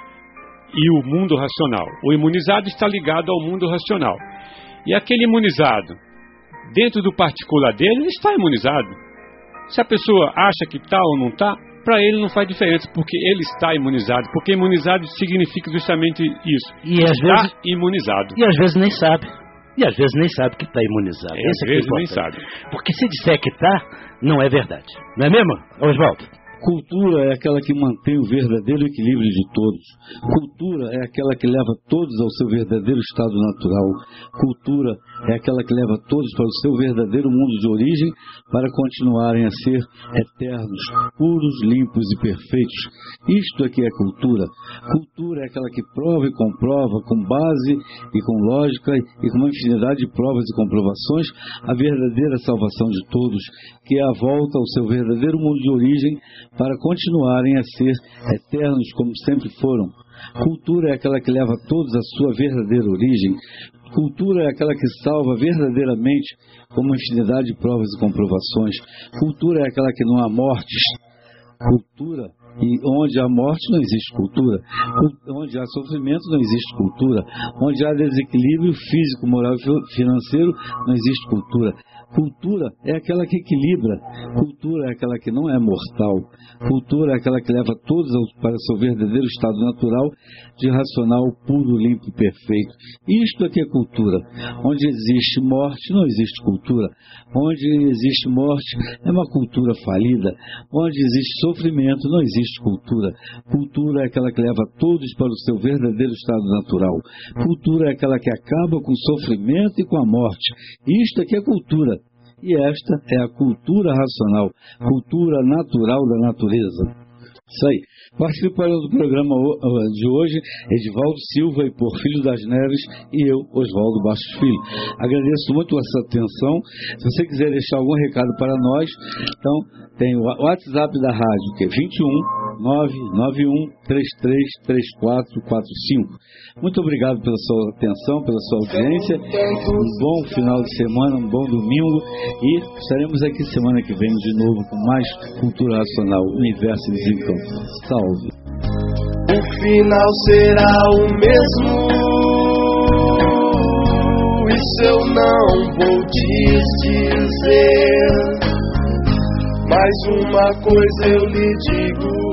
e o mundo racional. O imunizado está ligado ao mundo racional. E aquele imunizado, dentro do particular dele, ele está imunizado. Se a pessoa acha que está ou não está, para ele não faz diferença, porque ele está imunizado. Porque imunizado significa justamente isso. E às está vezes, imunizado. E às vezes nem sabe. E às vezes nem sabe que está imunizado. É, às vezes nem sabe. Porque se disser que está, não é verdade. Não é mesmo, Oswaldo? Cultura é aquela que mantém o verdadeiro equilíbrio de todos. Cultura é aquela que leva todos ao seu verdadeiro estado natural. Cultura é aquela que leva todos para o seu verdadeiro mundo de origem, para continuarem a ser eternos, puros, limpos e perfeitos. Isto aqui é cultura. Cultura é aquela que prova e comprova, com base e com lógica e com uma infinidade de provas e comprovações, a verdadeira salvação de todos, que é a volta ao seu verdadeiro mundo de origem, para continuarem a ser eternos como sempre foram. Cultura é aquela que leva todos à sua verdadeira origem. Cultura é aquela que salva verdadeiramente, como uma infinidade de provas e comprovações. Cultura é aquela que não há mortes. Cultura, e onde há morte não existe cultura. Onde há sofrimento não existe cultura. Onde há desequilíbrio físico, moral e financeiro não existe cultura. Cultura é aquela que equilibra. Cultura é aquela que não é mortal. Cultura é aquela que leva todos para o seu verdadeiro estado natural de racional, puro, limpo e perfeito. Isto aqui é cultura. Onde existe morte, não existe cultura. Onde existe morte, é uma cultura falida. Onde existe sofrimento, não existe cultura. Cultura é aquela que leva todos para o seu verdadeiro estado natural. Cultura é aquela que acaba com o sofrimento e com a morte. Isto aqui é cultura. E esta é a cultura racional, cultura natural da natureza. Isso aí. Participaram do programa de hoje Edivaldo Silva e Porfírio das Neves e eu, Oswaldo Bastos Filho. Agradeço muito a sua atenção. Se você quiser deixar algum recado para nós, então tem o WhatsApp da rádio, que é vinte e um nove nove um três três três quatro quatro cinco. Muito obrigado pela sua atenção, pela sua audiência. Um bom final de semana, um bom domingo, e estaremos aqui semana que vem de novo com mais cultura racional, universo em desencanto. Salve. O final será o mesmo, isso eu não vou te dizer, mas uma coisa eu lhe digo: